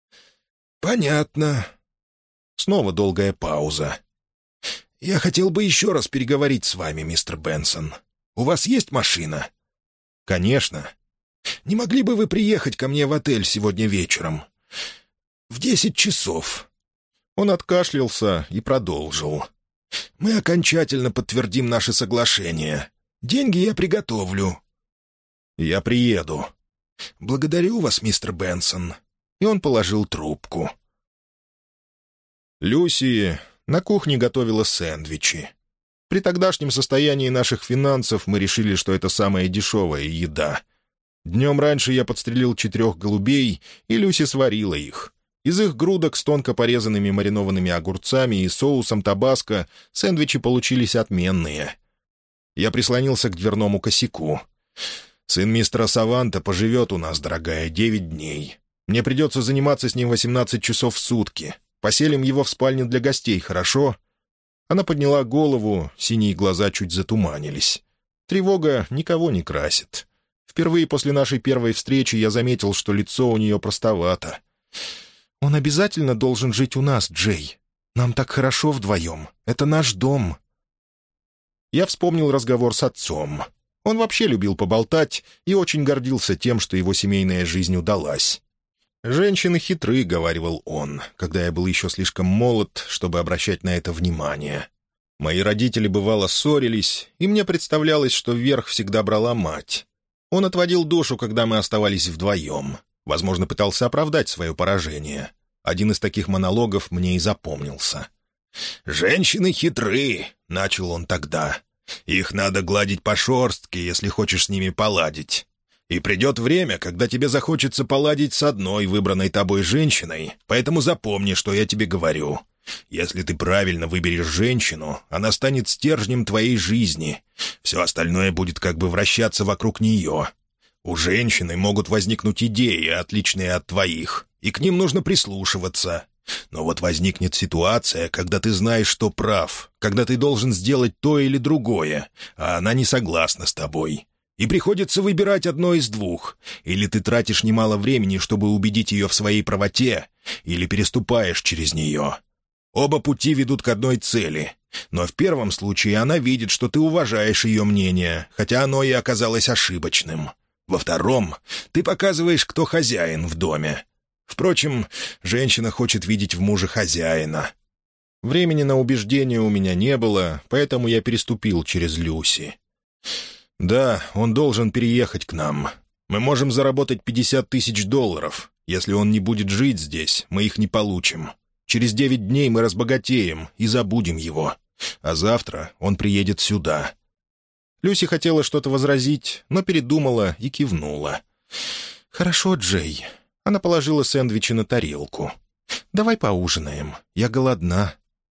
«Понятно». Снова долгая пауза. «Я хотел бы еще раз переговорить с вами, мистер Бенсон. У вас есть машина?» «Конечно». «Не могли бы вы приехать ко мне в отель сегодня вечером? В 10 часов». Он откашлялся и продолжил. «Мы окончательно подтвердим наше соглашение. Деньги я приготовлю». «Я приеду». «Благодарю вас, мистер Бенсон». И он положил трубку. Люси на кухне готовила сэндвичи. При тогдашнем состоянии наших финансов мы решили, что это самая дешевая еда. Днем раньше я подстрелил 4 голубей, и Люси сварила их. Из их грудок с тонко порезанными маринованными огурцами и соусом табаско сэндвичи получились отменные. Я прислонился к дверному косяку. «Сын мистера Саванто поживет у нас, дорогая, 9 дней. Мне придется заниматься с ним 18 часов в сутки. Поселим его в спальне для гостей, хорошо?» Она подняла голову, синие глаза чуть затуманились. Тревога никого не красит. Впервые после нашей первой встречи я заметил, что лицо у нее простовато. «Он обязательно должен жить у нас, Джей. Нам так хорошо вдвоем. Это наш дом». Я вспомнил разговор с отцом. Он вообще любил поболтать и очень гордился тем, что его семейная жизнь удалась. «Женщины хитры», — говаривал он, когда я был еще слишком молод, чтобы обращать на это внимание. Мои родители бывало ссорились, и мне представлялось, что вверх всегда брала мать. Он отводил душу, когда мы оставались вдвоем. Возможно, пытался оправдать свое поражение. Один из таких монологов мне и запомнился. «Женщины хитры», — начал он тогда. «Их надо гладить по шерстке, если хочешь с ними поладить. И придет время, когда тебе захочется поладить с одной выбранной тобой женщиной, поэтому запомни, что я тебе говорю. Если ты правильно выберешь женщину, она станет стержнем твоей жизни. Все остальное будет как бы вращаться вокруг нее. У женщины могут возникнуть идеи, отличные от твоих, и к ним нужно прислушиваться. Но вот возникнет ситуация, когда ты знаешь, что прав, когда ты должен сделать то или другое, а она не согласна с тобой. И приходится выбирать одно из двух. Или ты тратишь немало времени, чтобы убедить ее в своей правоте, или переступаешь через нее. Оба пути ведут к одной цели. Но в первом случае она видит, что ты уважаешь ее мнение, хотя оно и оказалось ошибочным. Во втором, ты показываешь, кто хозяин в доме. Впрочем, женщина хочет видеть в муже хозяина». Времени на убеждение у меня не было, поэтому я переступил через Люси. «Да, он должен переехать к нам. Мы можем заработать $50 000. Если он не будет жить здесь, мы их не получим. Через 9 дней мы разбогатеем и забудем его. А завтра он приедет сюда». Люси хотела что-то возразить, но передумала и кивнула. «Хорошо, Джей». Она положила сэндвичи на тарелку. «Давай поужинаем. Я голодна».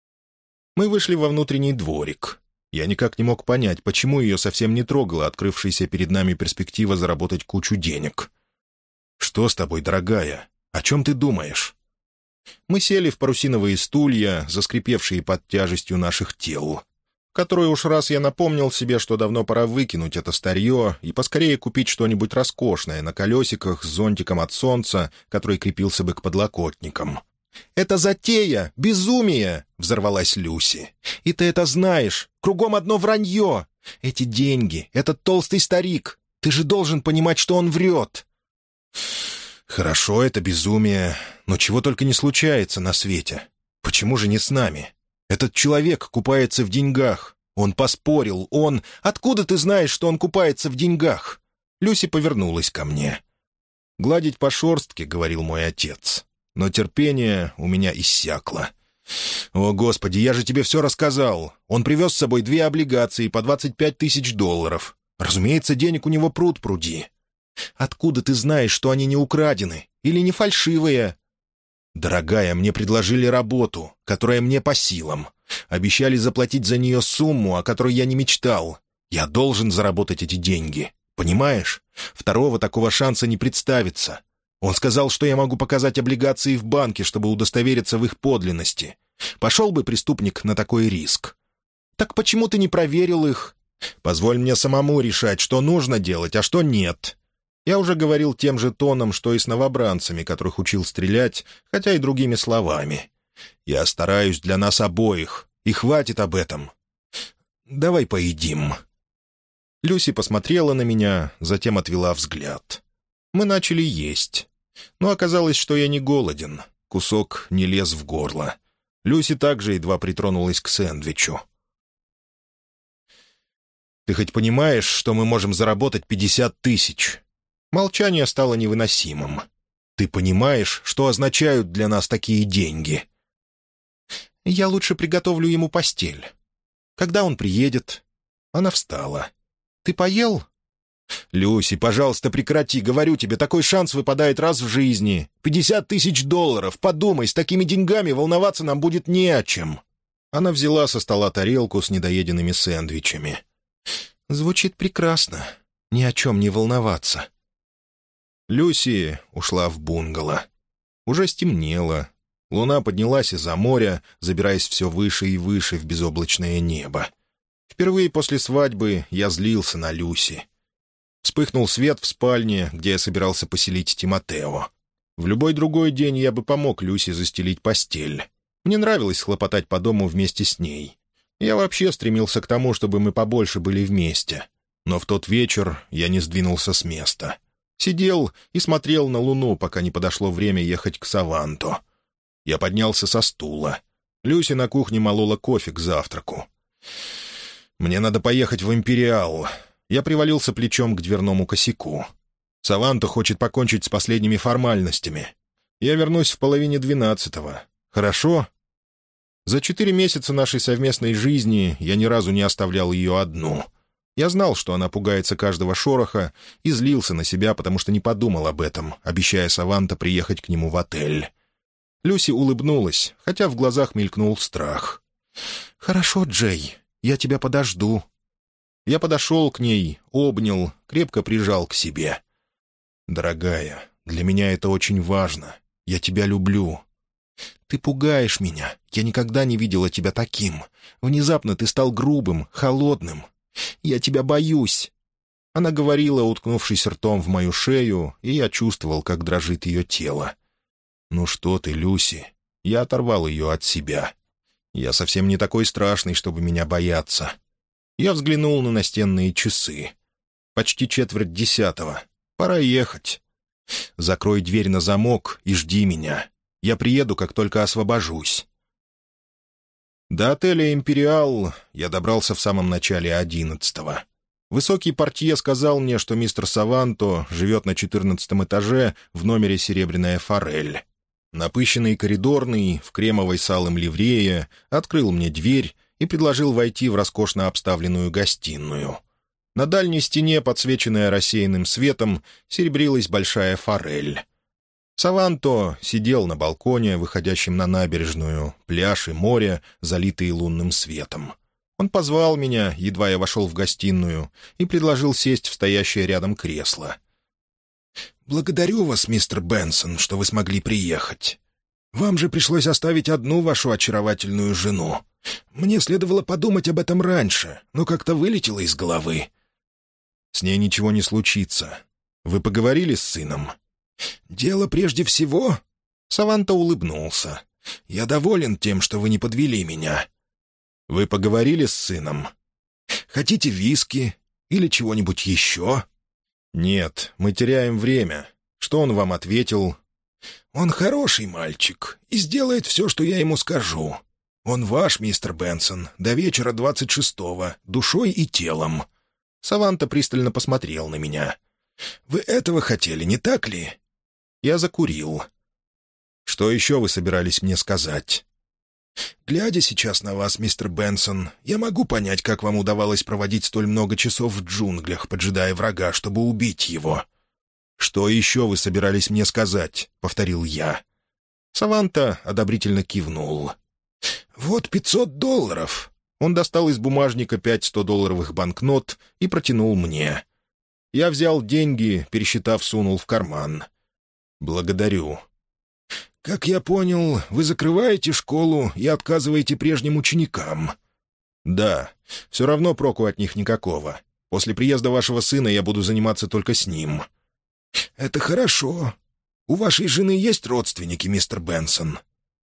Мы вышли во внутренний дворик. Я никак не мог понять, почему ее совсем не трогала открывшаяся перед нами перспектива заработать кучу денег. «Что с тобой, дорогая? О чем ты думаешь?» Мы сели в парусиновые стулья, заскрипевшие под тяжестью наших тел. Который уж раз я напомнил себе, что давно пора выкинуть это старье и поскорее купить что-нибудь роскошное на колесиках с зонтиком от солнца, который крепился бы к подлокотникам. «Это затея! Безумие!» — взорвалась Люси. «И ты это знаешь! Кругом одно вранье! Эти деньги, этот толстый старик! Ты же должен понимать, что он врет!» «Хорошо, это безумие, но чего только не случается на свете. Почему же не с нами? Этот человек купается в деньгах. Он поспорил, он... Откуда ты знаешь, что он купается в деньгах?» Люси повернулась ко мне. «Гладить по шорстке», — говорил мой отец. Но терпение у меня иссякло. «О, Господи, я же тебе все рассказал. Он привез с собой 2 облигации по $25 000. Разумеется, денег у него пруд-пруди». «Откуда ты знаешь, что они не украдены или не фальшивые?» «Дорогая, мне предложили работу, которая мне по силам. Обещали заплатить за нее сумму, о которой я не мечтал. Я должен заработать эти деньги. Понимаешь? Второго такого шанса не представится. Он сказал, что я могу показать облигации в банке, чтобы удостовериться в их подлинности. Пошел бы преступник на такой риск». «Так почему ты не проверил их?» «Позволь мне самому решать, что нужно делать, а что нет». Я уже говорил тем же тоном, что и с новобранцами, которых учил стрелять, хотя и другими словами. «Я стараюсь для нас обоих, и хватит об этом. Давай поедим». Люси посмотрела на меня, затем отвела взгляд. Мы начали есть. Но оказалось, что я не голоден. Кусок не лез в горло. Люси также едва притронулась к сэндвичу. «Ты хоть понимаешь, что мы можем заработать 50 000?» Молчание стало невыносимым. «Ты понимаешь, что означают для нас такие деньги?» «Я лучше приготовлю ему постель. Когда он приедет?» Она встала. «Ты поел?» «Люси, пожалуйста, прекрати. Говорю тебе, такой шанс выпадает раз в жизни. $50 000. Подумай, с такими деньгами волноваться нам будет не о чем». Она взяла со стола тарелку с недоеденными сэндвичами. «Звучит прекрасно. Ни о чем не волноваться». Люси ушла в бунгало. Уже стемнело. Луна поднялась из-за моря, забираясь все выше и выше в безоблачное небо. Впервые после свадьбы я злился на Люси. Вспыхнул свет в спальне, где я собирался поселить Тимотео. В любой другой день я бы помог Люси застелить постель. Мне нравилось хлопотать по дому вместе с ней. Я вообще стремился к тому, чтобы мы побольше были вместе. Но в тот вечер я не сдвинулся с места. Сидел и смотрел на луну, пока не подошло время ехать к Саванто. Я поднялся со стула. Люси на кухне молола кофе к завтраку. «Мне надо поехать в Империал». Я привалился плечом к дверному косяку. «Саванто хочет покончить с последними формальностями. Я вернусь в 11:30. Хорошо?» За 4 месяца нашей совместной жизни я ни разу не оставлял ее одну. Я знал, что она пугается каждого шороха, и злился на себя, потому что не подумал об этом, обещая Саванто приехать к нему в отель. Люси улыбнулась, хотя в глазах мелькнул страх. «Хорошо, Джей, я тебя подожду». Я подошел к ней, обнял, крепко прижал к себе. «Дорогая, для меня это очень важно. Я тебя люблю». «Ты пугаешь меня. Я никогда не видела тебя таким. Внезапно ты стал грубым, холодным. Я тебя боюсь». Она говорила, уткнувшись ртом в мою шею, и я чувствовал, как дрожит ее тело. «Ну что ты, Люси?» Я оторвал ее от себя. «Я совсем не такой страшный, чтобы меня бояться». Я взглянул на настенные часы. Почти 9:45. Пора ехать. Закрой дверь на замок и жди меня. Я приеду, как только освобожусь». До отеля «Империал» я добрался в самом начале 11-го. Высокий портье сказал мне, что мистер Саванто живет на 14-м этаже в номере «Серебряная форель». Напыщенный коридорный, в кремовой с алым ливрее, открыл мне дверь и предложил войти в роскошно обставленную гостиную. На дальней стене, подсвеченная рассеянным светом, серебрилась большая форель. Саванто сидел на балконе, выходящем на набережную, пляж и море, залитые лунным светом. Он позвал меня, едва я вошел в гостиную, и предложил сесть в стоящее рядом кресло. «Благодарю вас, мистер Бенсон, что вы смогли приехать. Вам же пришлось оставить одну вашу очаровательную жену. Мне следовало подумать об этом раньше, но как-то вылетело из головы». «С ней ничего не случится. Вы поговорили с сыном?» «Дело прежде всего...» Саванто улыбнулся. «Я доволен тем, что вы не подвели меня». «Вы поговорили с сыном?» «Хотите виски или чего-нибудь еще?» «Нет, мы теряем время. Что он вам ответил?» «Он хороший мальчик и сделает все, что я ему скажу. Он ваш, мистер Бенсон, до вечера 26-го, душой и телом». Саванто пристально посмотрел на меня. «Вы этого хотели, не так ли?» Я закурил. «Что еще вы собирались мне сказать?» «Глядя сейчас на вас, мистер Бенсон, я могу понять, как вам удавалось проводить столь много часов в джунглях, поджидая врага, чтобы убить его». «Что еще вы собирались мне сказать?» — повторил я. Саванто одобрительно кивнул. «Вот $500. Он достал из бумажника 5 100-долларовых банкнот и протянул мне. Я взял деньги, пересчитав, сунул в карман. «Благодарю». «Как я понял, вы закрываете школу и отказываете прежним ученикам?» «Да, все равно проку от них никакого. После приезда вашего сына я буду заниматься только с ним». «Это хорошо. У вашей жены есть родственники, мистер Бенсон?»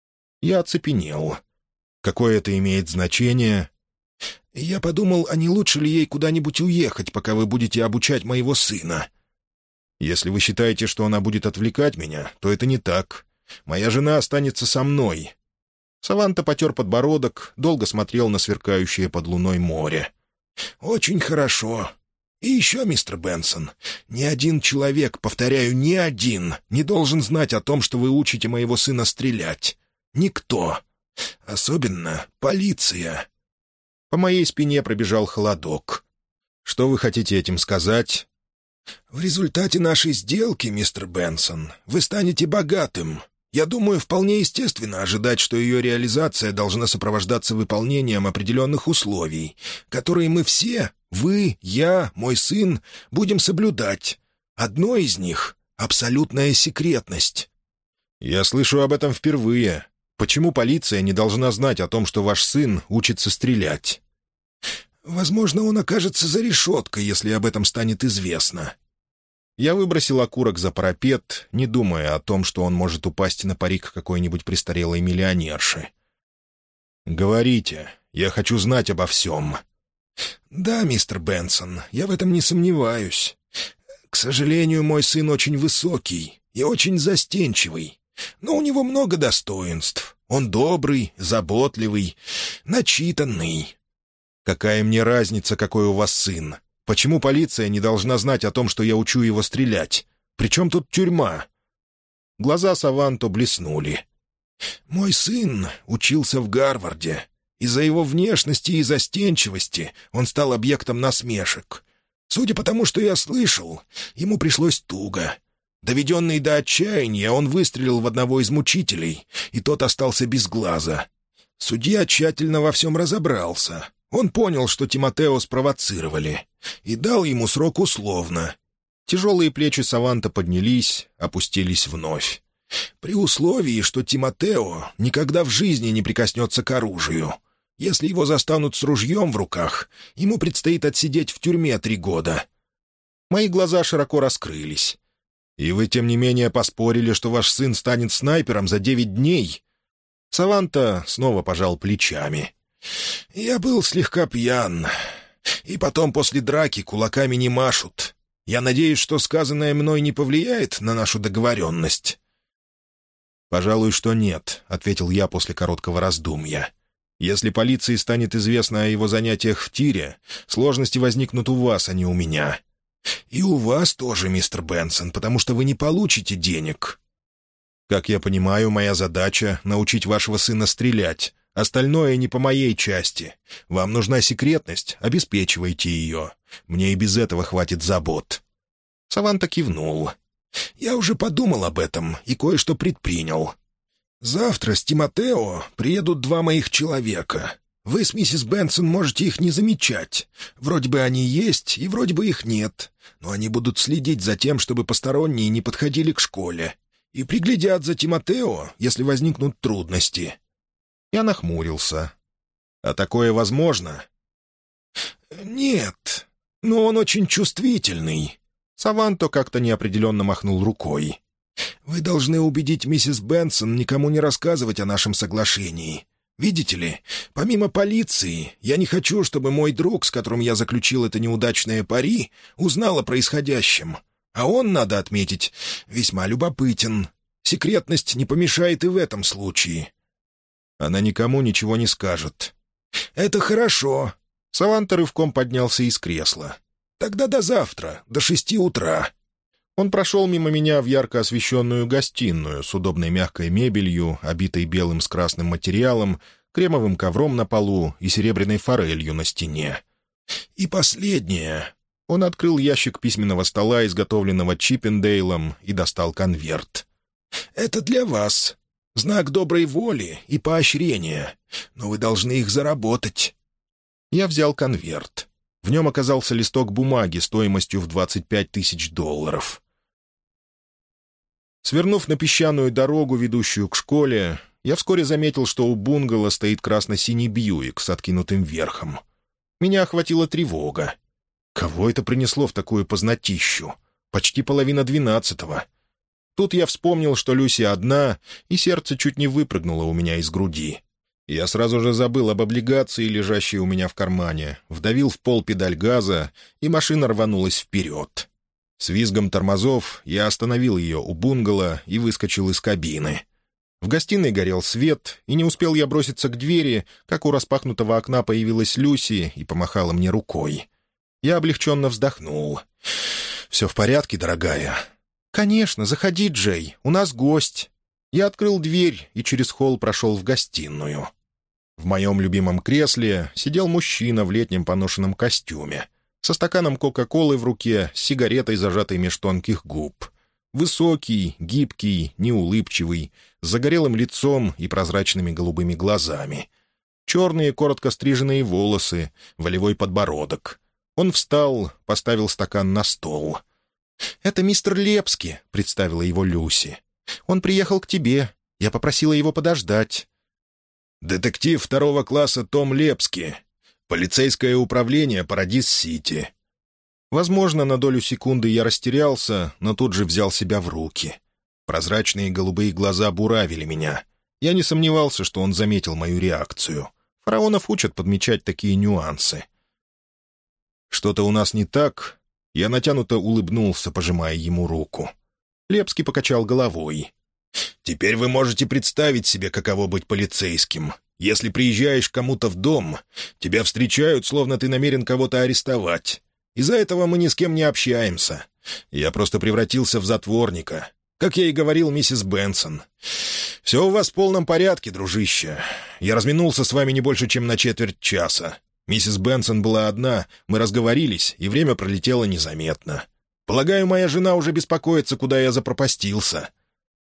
Я оцепенел. «Какое это имеет значение?» «Я подумал, а не лучше ли ей куда-нибудь уехать, пока вы будете обучать моего сына?» «Если вы считаете, что она будет отвлекать меня, то это не так. Моя жена останется со мной». Саванто потер подбородок, долго смотрел на сверкающее под луной море. «Очень хорошо. И еще, мистер Бенсон, ни один человек, повторяю, ни один, не должен знать о том, что вы учите моего сына стрелять. Никто. Особенно полиция». По моей спине пробежал холодок. «Что вы хотите этим сказать?» «В результате нашей сделки, мистер Бенсон, вы станете богатым. Я думаю, вполне естественно ожидать, что ее реализация должна сопровождаться выполнением определенных условий, которые мы все, вы, я, мой сын, будем соблюдать. Одно из них — абсолютная секретность». «Я слышу об этом впервые. Почему полиция не должна знать о том, что ваш сын учится стрелять?» «Возможно, он окажется за решеткой, если об этом станет известно». Я выбросил окурок за парапет, не думая о том, что он может упасть на парик какой-нибудь престарелой миллионерши. «Говорите, я хочу знать обо всем». «Да, мистер Бенсон, я в этом не сомневаюсь. К сожалению, мой сын очень высокий и очень застенчивый, но у него много достоинств. Он добрый, заботливый, начитанный». «Какая мне разница, какой у вас сын? Почему полиция не должна знать о том, что я учу его стрелять? Причем тут тюрьма?» Глаза Саванто блеснули. «Мой сын учился в Гарварде. Из-за его внешности и застенчивости он стал объектом насмешек. Судя по тому, что я слышал, ему пришлось туго. Доведенный до отчаяния, он выстрелил в одного из мучителей, и тот остался без глаза. Судья тщательно во всем разобрался. Он понял, что Тимотео спровоцировали, и дал ему срок условно». Тяжелые плечи Саванто поднялись, опустились вновь. «При условии, что Тимотео никогда в жизни не прикоснется к оружию. Если его застанут с ружьем в руках, ему предстоит отсидеть в тюрьме 3 года». Мои глаза широко раскрылись. «И вы, тем не менее, поспорили, что ваш сын станет снайпером за 9 дней?» Саванто снова пожал плечами. «Я был слегка пьян. И потом после драки кулаками не машут. Я надеюсь, что сказанное мной не повлияет на нашу договоренность?» «Пожалуй, что нет», — ответил я после короткого раздумья. «Если полиции станет известно о его занятиях в тире, сложности возникнут у вас, а не у меня». «И у вас тоже, мистер Бенсон, потому что вы не получите денег». «Как я понимаю, моя задача — научить вашего сына стрелять. Остальное не по моей части. Вам нужна секретность, обеспечивайте ее. Мне и без этого хватит забот». Саванта кивнул. «Я уже подумал об этом и кое-что предпринял. Завтра с Тимотео приедут 2 моих человека. Вы с миссис Бенсон можете их не замечать. Вроде бы они есть, и вроде бы их нет. Но они будут следить за тем, чтобы посторонние не подходили к школе. И приглядят за Тимотео, если возникнут трудности». Я нахмурился. «А такое возможно?» «Нет, но он очень чувствительный». Саванто как-то неопределенно махнул рукой. «Вы должны убедить миссис Бенсон никому не рассказывать о нашем соглашении. Видите ли, помимо полиции, я не хочу, чтобы мой друг, с которым я заключил это неудачное пари, узнал о происходящем. А он, надо отметить, весьма любопытен. Секретность не помешает и в этом случае». «Она никому ничего не скажет». «Это хорошо». Саванто рывком поднялся из кресла. «Тогда до завтра, до 6 утра». Он прошел мимо меня в ярко освещенную гостиную с удобной мягкой мебелью, обитой белым с красным материалом, кремовым ковром на полу и серебряной форелью на стене. «И последнее». Он открыл ящик письменного стола, изготовленного Чиппендейлом, и достал конверт. «Это для вас. Знак доброй воли и поощрения. Но вы должны их заработать». Я взял конверт. В нем оказался листок бумаги стоимостью в $25 000. Свернув на песчаную дорогу, ведущую к школе, я вскоре заметил, что у бунгало стоит красно-синий Бьюик с откинутым верхом. Меня охватила тревога. Кого это принесло в такую позднотищу? Почти 11:30. Тут я вспомнил, что Люси одна, и сердце чуть не выпрыгнуло у меня из груди. Я сразу же забыл об облигации, лежащей у меня в кармане, вдавил в пол педаль газа, и машина рванулась вперед. С визгом тормозов я остановил ее у бунгало и выскочил из кабины. В гостиной горел свет, и не успел я броситься к двери, как у распахнутого окна появилась Люси и помахала мне рукой. Я облегченно вздохнул. «Все в порядке, дорогая?» «Конечно, заходи, Джей, у нас гость». Я открыл дверь и через холл прошел в гостиную. В моем любимом кресле сидел мужчина в летнем поношенном костюме, со стаканом Кока-Колы в руке, с сигаретой, зажатой меж тонких губ. Высокий, гибкий, неулыбчивый, с загорелым лицом и прозрачными голубыми глазами. Черные, коротко стриженные волосы, волевой подбородок. Он встал, поставил стакан на стол. «Это мистер Лепски», — представила его Люси. «Он приехал к тебе. Я попросила его подождать». «Детектив 2 класса Том Лепски. Полицейское управление Парадис-Сити». Возможно, на долю секунды я растерялся, но тут же взял себя в руки. Прозрачные голубые глаза буравили меня. Я не сомневался, что он заметил мою реакцию. Фараонов учат подмечать такие нюансы. «Что-то у нас не так?» Я натянуто улыбнулся, пожимая ему руку. Лепский покачал головой. «Теперь вы можете представить себе, каково быть полицейским. Если приезжаешь к кому-то в дом, тебя встречают, словно ты намерен кого-то арестовать. Из-за этого мы ни с кем не общаемся. Я просто превратился в затворника. Как я и говорил миссис Бенсон. Все у вас в полном порядке, дружище. Я разминулся с вами не больше, чем на четверть часа. Миссис Бенсон была одна, мы разговорились, и время пролетело незаметно. Полагаю, моя жена уже беспокоится, куда я запропастился».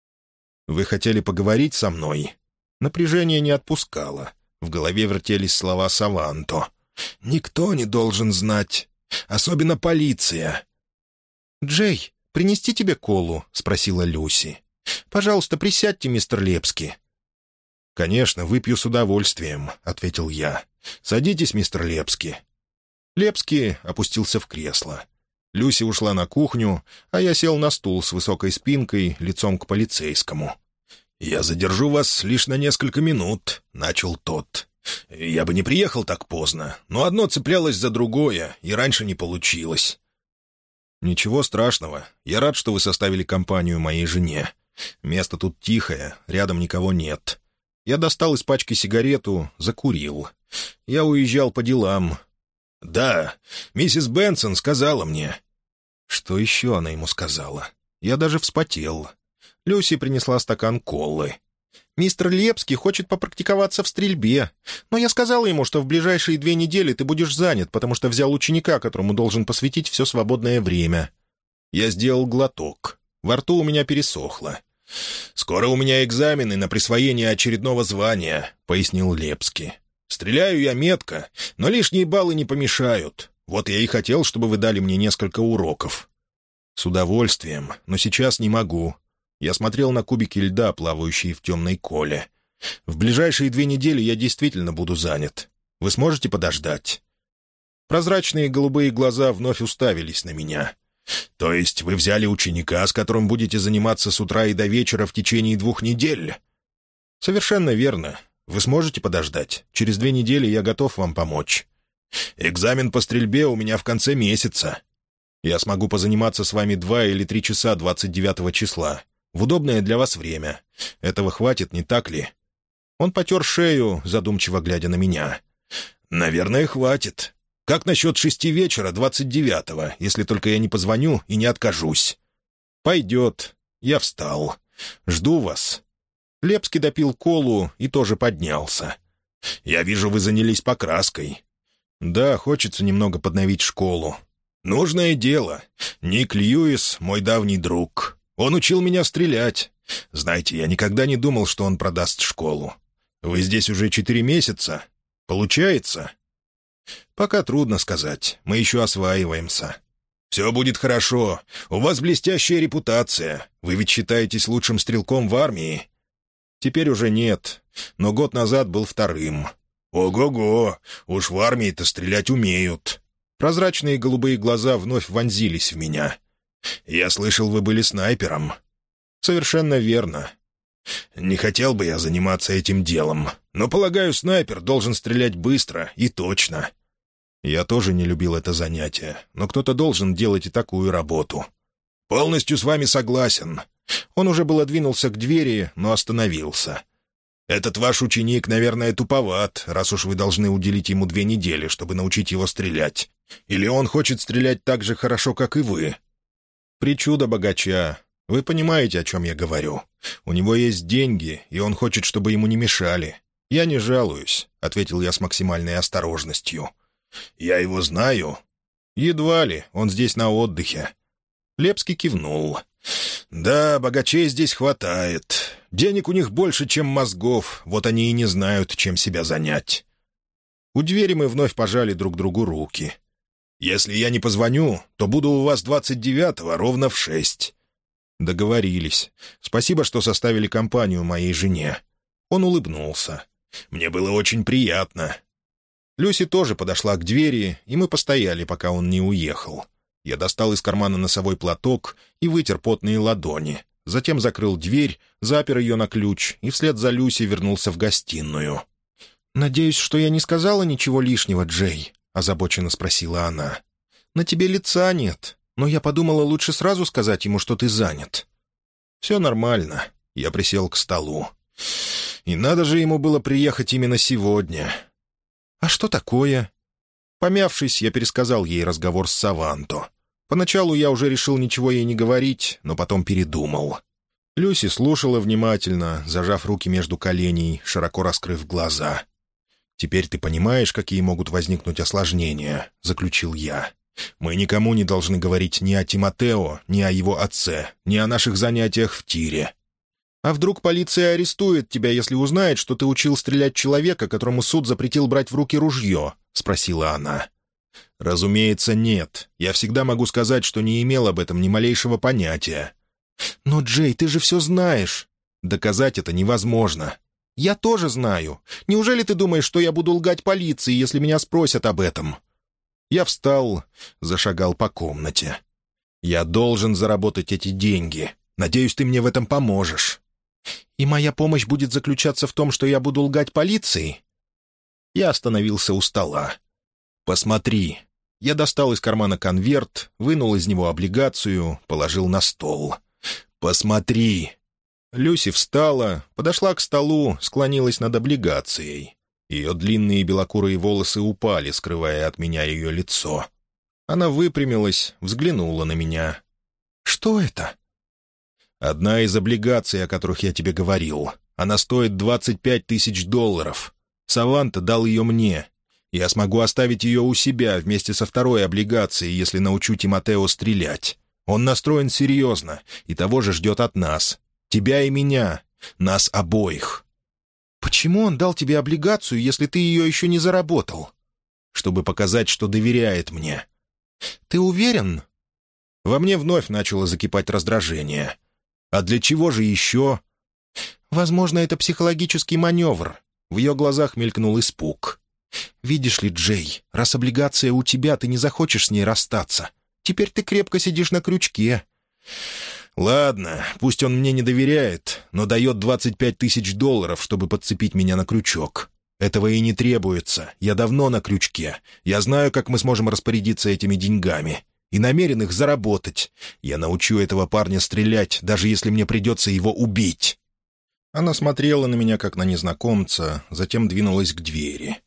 «Вы хотели поговорить со мной?» Напряжение не отпускало. В голове вертелись слова Саванто. «Никто не должен знать. Особенно полиция». «Джей, принести тебе колу?» — спросила Люси. «Пожалуйста, присядьте, мистер Лепски». «Конечно, выпью с удовольствием», — ответил я. «Садитесь, мистер Лепски». Лепски опустился в кресло. Люси ушла на кухню, а я сел на стул с высокой спинкой, лицом к полицейскому. «Я задержу вас лишь на несколько минут», — начал тот. «Я бы не приехал так поздно, но одно цеплялось за другое, и раньше не получилось». «Ничего страшного. Я рад, что вы составили компанию моей жене. Место тут тихое, рядом никого нет». Я достал из пачки сигарету, закурил. Я уезжал по делам. «Да, миссис Бенсон сказала мне». Что еще она ему сказала? Я даже вспотел. Люси принесла стакан колы. «Мистер Лепский хочет попрактиковаться в стрельбе, но я сказала ему, что в ближайшие 2 недели ты будешь занят, потому что взял ученика, которому должен посвятить все свободное время». Я сделал глоток. Во рту у меня пересохло. «Скоро у меня экзамены на присвоение очередного звания», — пояснил Лепский. «Стреляю я метко, но лишние баллы не помешают. Вот я и хотел, чтобы вы дали мне несколько уроков». «С удовольствием, но сейчас не могу». Я смотрел на кубики льда, плавающие в темной коле. «В ближайшие 2 недели я действительно буду занят. Вы сможете подождать?» Прозрачные голубые глаза вновь уставились на меня. «То есть вы взяли ученика, с которым будете заниматься с утра и до вечера в течение 2 недель?» «Совершенно верно. Вы сможете подождать? Через 2 недели я готов вам помочь». «Экзамен по стрельбе у меня в конце месяца». «Я смогу позаниматься с вами 2 или 3 часа 29 числа. В удобное для вас время. Этого хватит, не так ли?» Он потер шею, задумчиво глядя на меня. «Наверное, хватит. Как насчет 6 вечера 29-го, если только я не позвоню и не откажусь?» «Пойдет». Я встал. «Жду вас». Лепский допил колу и тоже поднялся. «Я вижу, вы занялись покраской». «Да, хочется немного подновить школу». «Нужное дело. Ник Льюис — мой давний друг. Он учил меня стрелять. Знаете, я никогда не думал, что он продаст школу. Вы здесь уже 4 месяца. Получается?» «Пока трудно сказать. Мы еще осваиваемся». «Все будет хорошо. У вас блестящая репутация. Вы ведь считаетесь лучшим стрелком в армии». «Теперь уже нет, но год назад был 2-м». «Ого-го! Уж в армии-то стрелять умеют». Прозрачные голубые глаза вновь вонзились в меня. «Я слышал, вы были снайпером». «Совершенно верно». «Не хотел бы я заниматься этим делом, но, полагаю, снайпер должен стрелять быстро и точно». Я тоже не любил это занятие, но кто-то должен делать и такую работу. «Полностью с вами согласен». Он уже было двинулся к двери, но остановился. «Этот ваш ученик, наверное, туповат, раз уж вы должны уделить ему 2 недели, чтобы научить его стрелять. Или он хочет стрелять так же хорошо, как и вы?» «Причуда богача. Вы понимаете, о чем я говорю. У него есть деньги, и он хочет, чтобы ему не мешали. Я не жалуюсь», — ответил я с максимальной осторожностью. «Я его знаю». «Едва ли. Он здесь на отдыхе». Лепский кивнул. «Да, богачей здесь хватает. Денег у них больше, чем мозгов, вот они и не знают, чем себя занять». У двери мы вновь пожали друг другу руки. «Если я не позвоню, то буду у вас 29-го ровно в 6». «Договорились. Спасибо, что составили компанию моей жене». Он улыбнулся. «Мне было очень приятно». Люси тоже подошла к двери, и мы постояли, пока он не уехал. Я достал из кармана носовой платок и вытер потные ладони. Затем закрыл дверь, запер ее на ключ и вслед за Люси вернулся в гостиную. «Надеюсь, что я не сказала ничего лишнего, Джей?» — озабоченно спросила она. «На тебе лица нет, но я подумала, лучше сразу сказать ему, что ты занят». «Все нормально». Я присел к столу. «И надо же ему было приехать именно сегодня». «А что такое?» Помявшись, я пересказал ей разговор с Саванто. Поначалу я уже решил ничего ей не говорить, но потом передумал. Люси слушала внимательно, зажав руки между коленей, широко раскрыв глаза. «Теперь ты понимаешь, какие могут возникнуть осложнения», — заключил я. «Мы никому не должны говорить ни о Тимотео, ни о его отце, ни о наших занятиях в тире». «А вдруг полиция арестует тебя, если узнает, что ты учил стрелять человека, которому суд запретил брать в руки ружье?» — спросила она. «Разумеется, нет. Я всегда могу сказать, что не имел об этом ни малейшего понятия». «Но, Джей, ты же все знаешь». «Доказать это невозможно». «Я тоже знаю. Неужели ты думаешь, что я буду лгать полиции, если меня спросят об этом?» Я встал, зашагал по комнате. «Я должен заработать эти деньги. Надеюсь, ты мне в этом поможешь». «И моя помощь будет заключаться в том, что я буду лгать полиции?» Я остановился у стола. «Посмотри». Я достал из кармана конверт, вынул из него облигацию, положил на стол. «Посмотри!» Люси встала, подошла к столу, склонилась над облигацией. Ее длинные белокурые волосы упали, скрывая от меня ее лицо. Она выпрямилась, взглянула на меня. «Что это?» «Одна из облигаций, о которых я тебе говорил. Она стоит $25 000. Саванта дал ее мне. Я смогу оставить ее у себя вместе со второй облигацией, если научу Тимотео стрелять. Он настроен серьезно, и того же ждет от нас. Тебя и меня. Нас обоих». «Почему он дал тебе облигацию, если ты ее еще не заработал?» «Чтобы показать, что доверяет мне». «Ты уверен?» Во мне вновь начало закипать раздражение. «А для чего же еще?» «Возможно, это психологический маневр». В ее глазах мелькнул испуг. «Видишь ли, Джей, раз облигация у тебя, ты не захочешь с ней расстаться. Теперь ты крепко сидишь на крючке». «Ладно, пусть он мне не доверяет, но дает $25 000, чтобы подцепить меня на крючок. Этого и не требуется. Я давно на крючке. Я знаю, как мы сможем распорядиться этими деньгами. И намерен их заработать. Я научу этого парня стрелять, даже если мне придется его убить». Она смотрела на меня, как на незнакомца, затем двинулась к двери.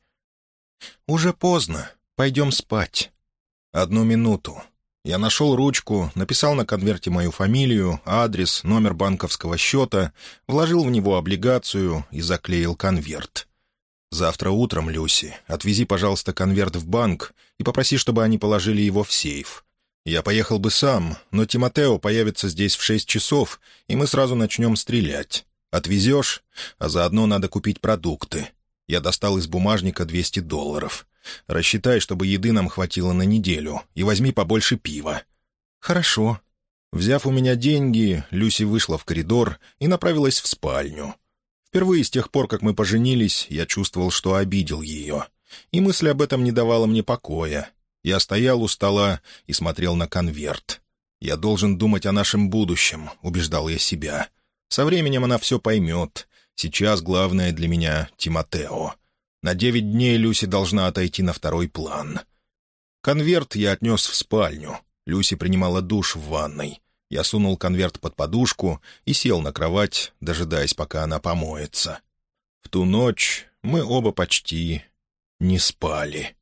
«Уже поздно. Пойдем спать». «Одну минуту». Я нашел ручку, написал на конверте мою фамилию, адрес, номер банковского счета, вложил в него облигацию и заклеил конверт. «Завтра утром, Люси, отвези, пожалуйста, конверт в банк и попроси, чтобы они положили его в сейф. Я поехал бы сам, но Тимотео появится здесь в 6 часов, и мы сразу начнем стрелять. Отвезешь? А заодно надо купить продукты. Я достал из бумажника $200. Рассчитай, чтобы еды нам хватило на неделю, и возьми побольше пива». «Хорошо». Взяв у меня деньги, Люси вышла в коридор и направилась в спальню. Впервые с тех пор, как мы поженились, я чувствовал, что обидел ее. И мысль об этом не давала мне покоя. Я стоял у стола и смотрел на конверт. «Я должен думать о нашем будущем», — убеждал я себя. «Со временем она все поймет. Сейчас главное для меня — Тимотео. На 9 дней Люси должна отойти на второй план». Конверт я отнес в спальню. Люси принимала душ в ванной. Я сунул конверт под подушку и сел на кровать, дожидаясь, пока она помоется. В ту ночь мы оба почти не спали.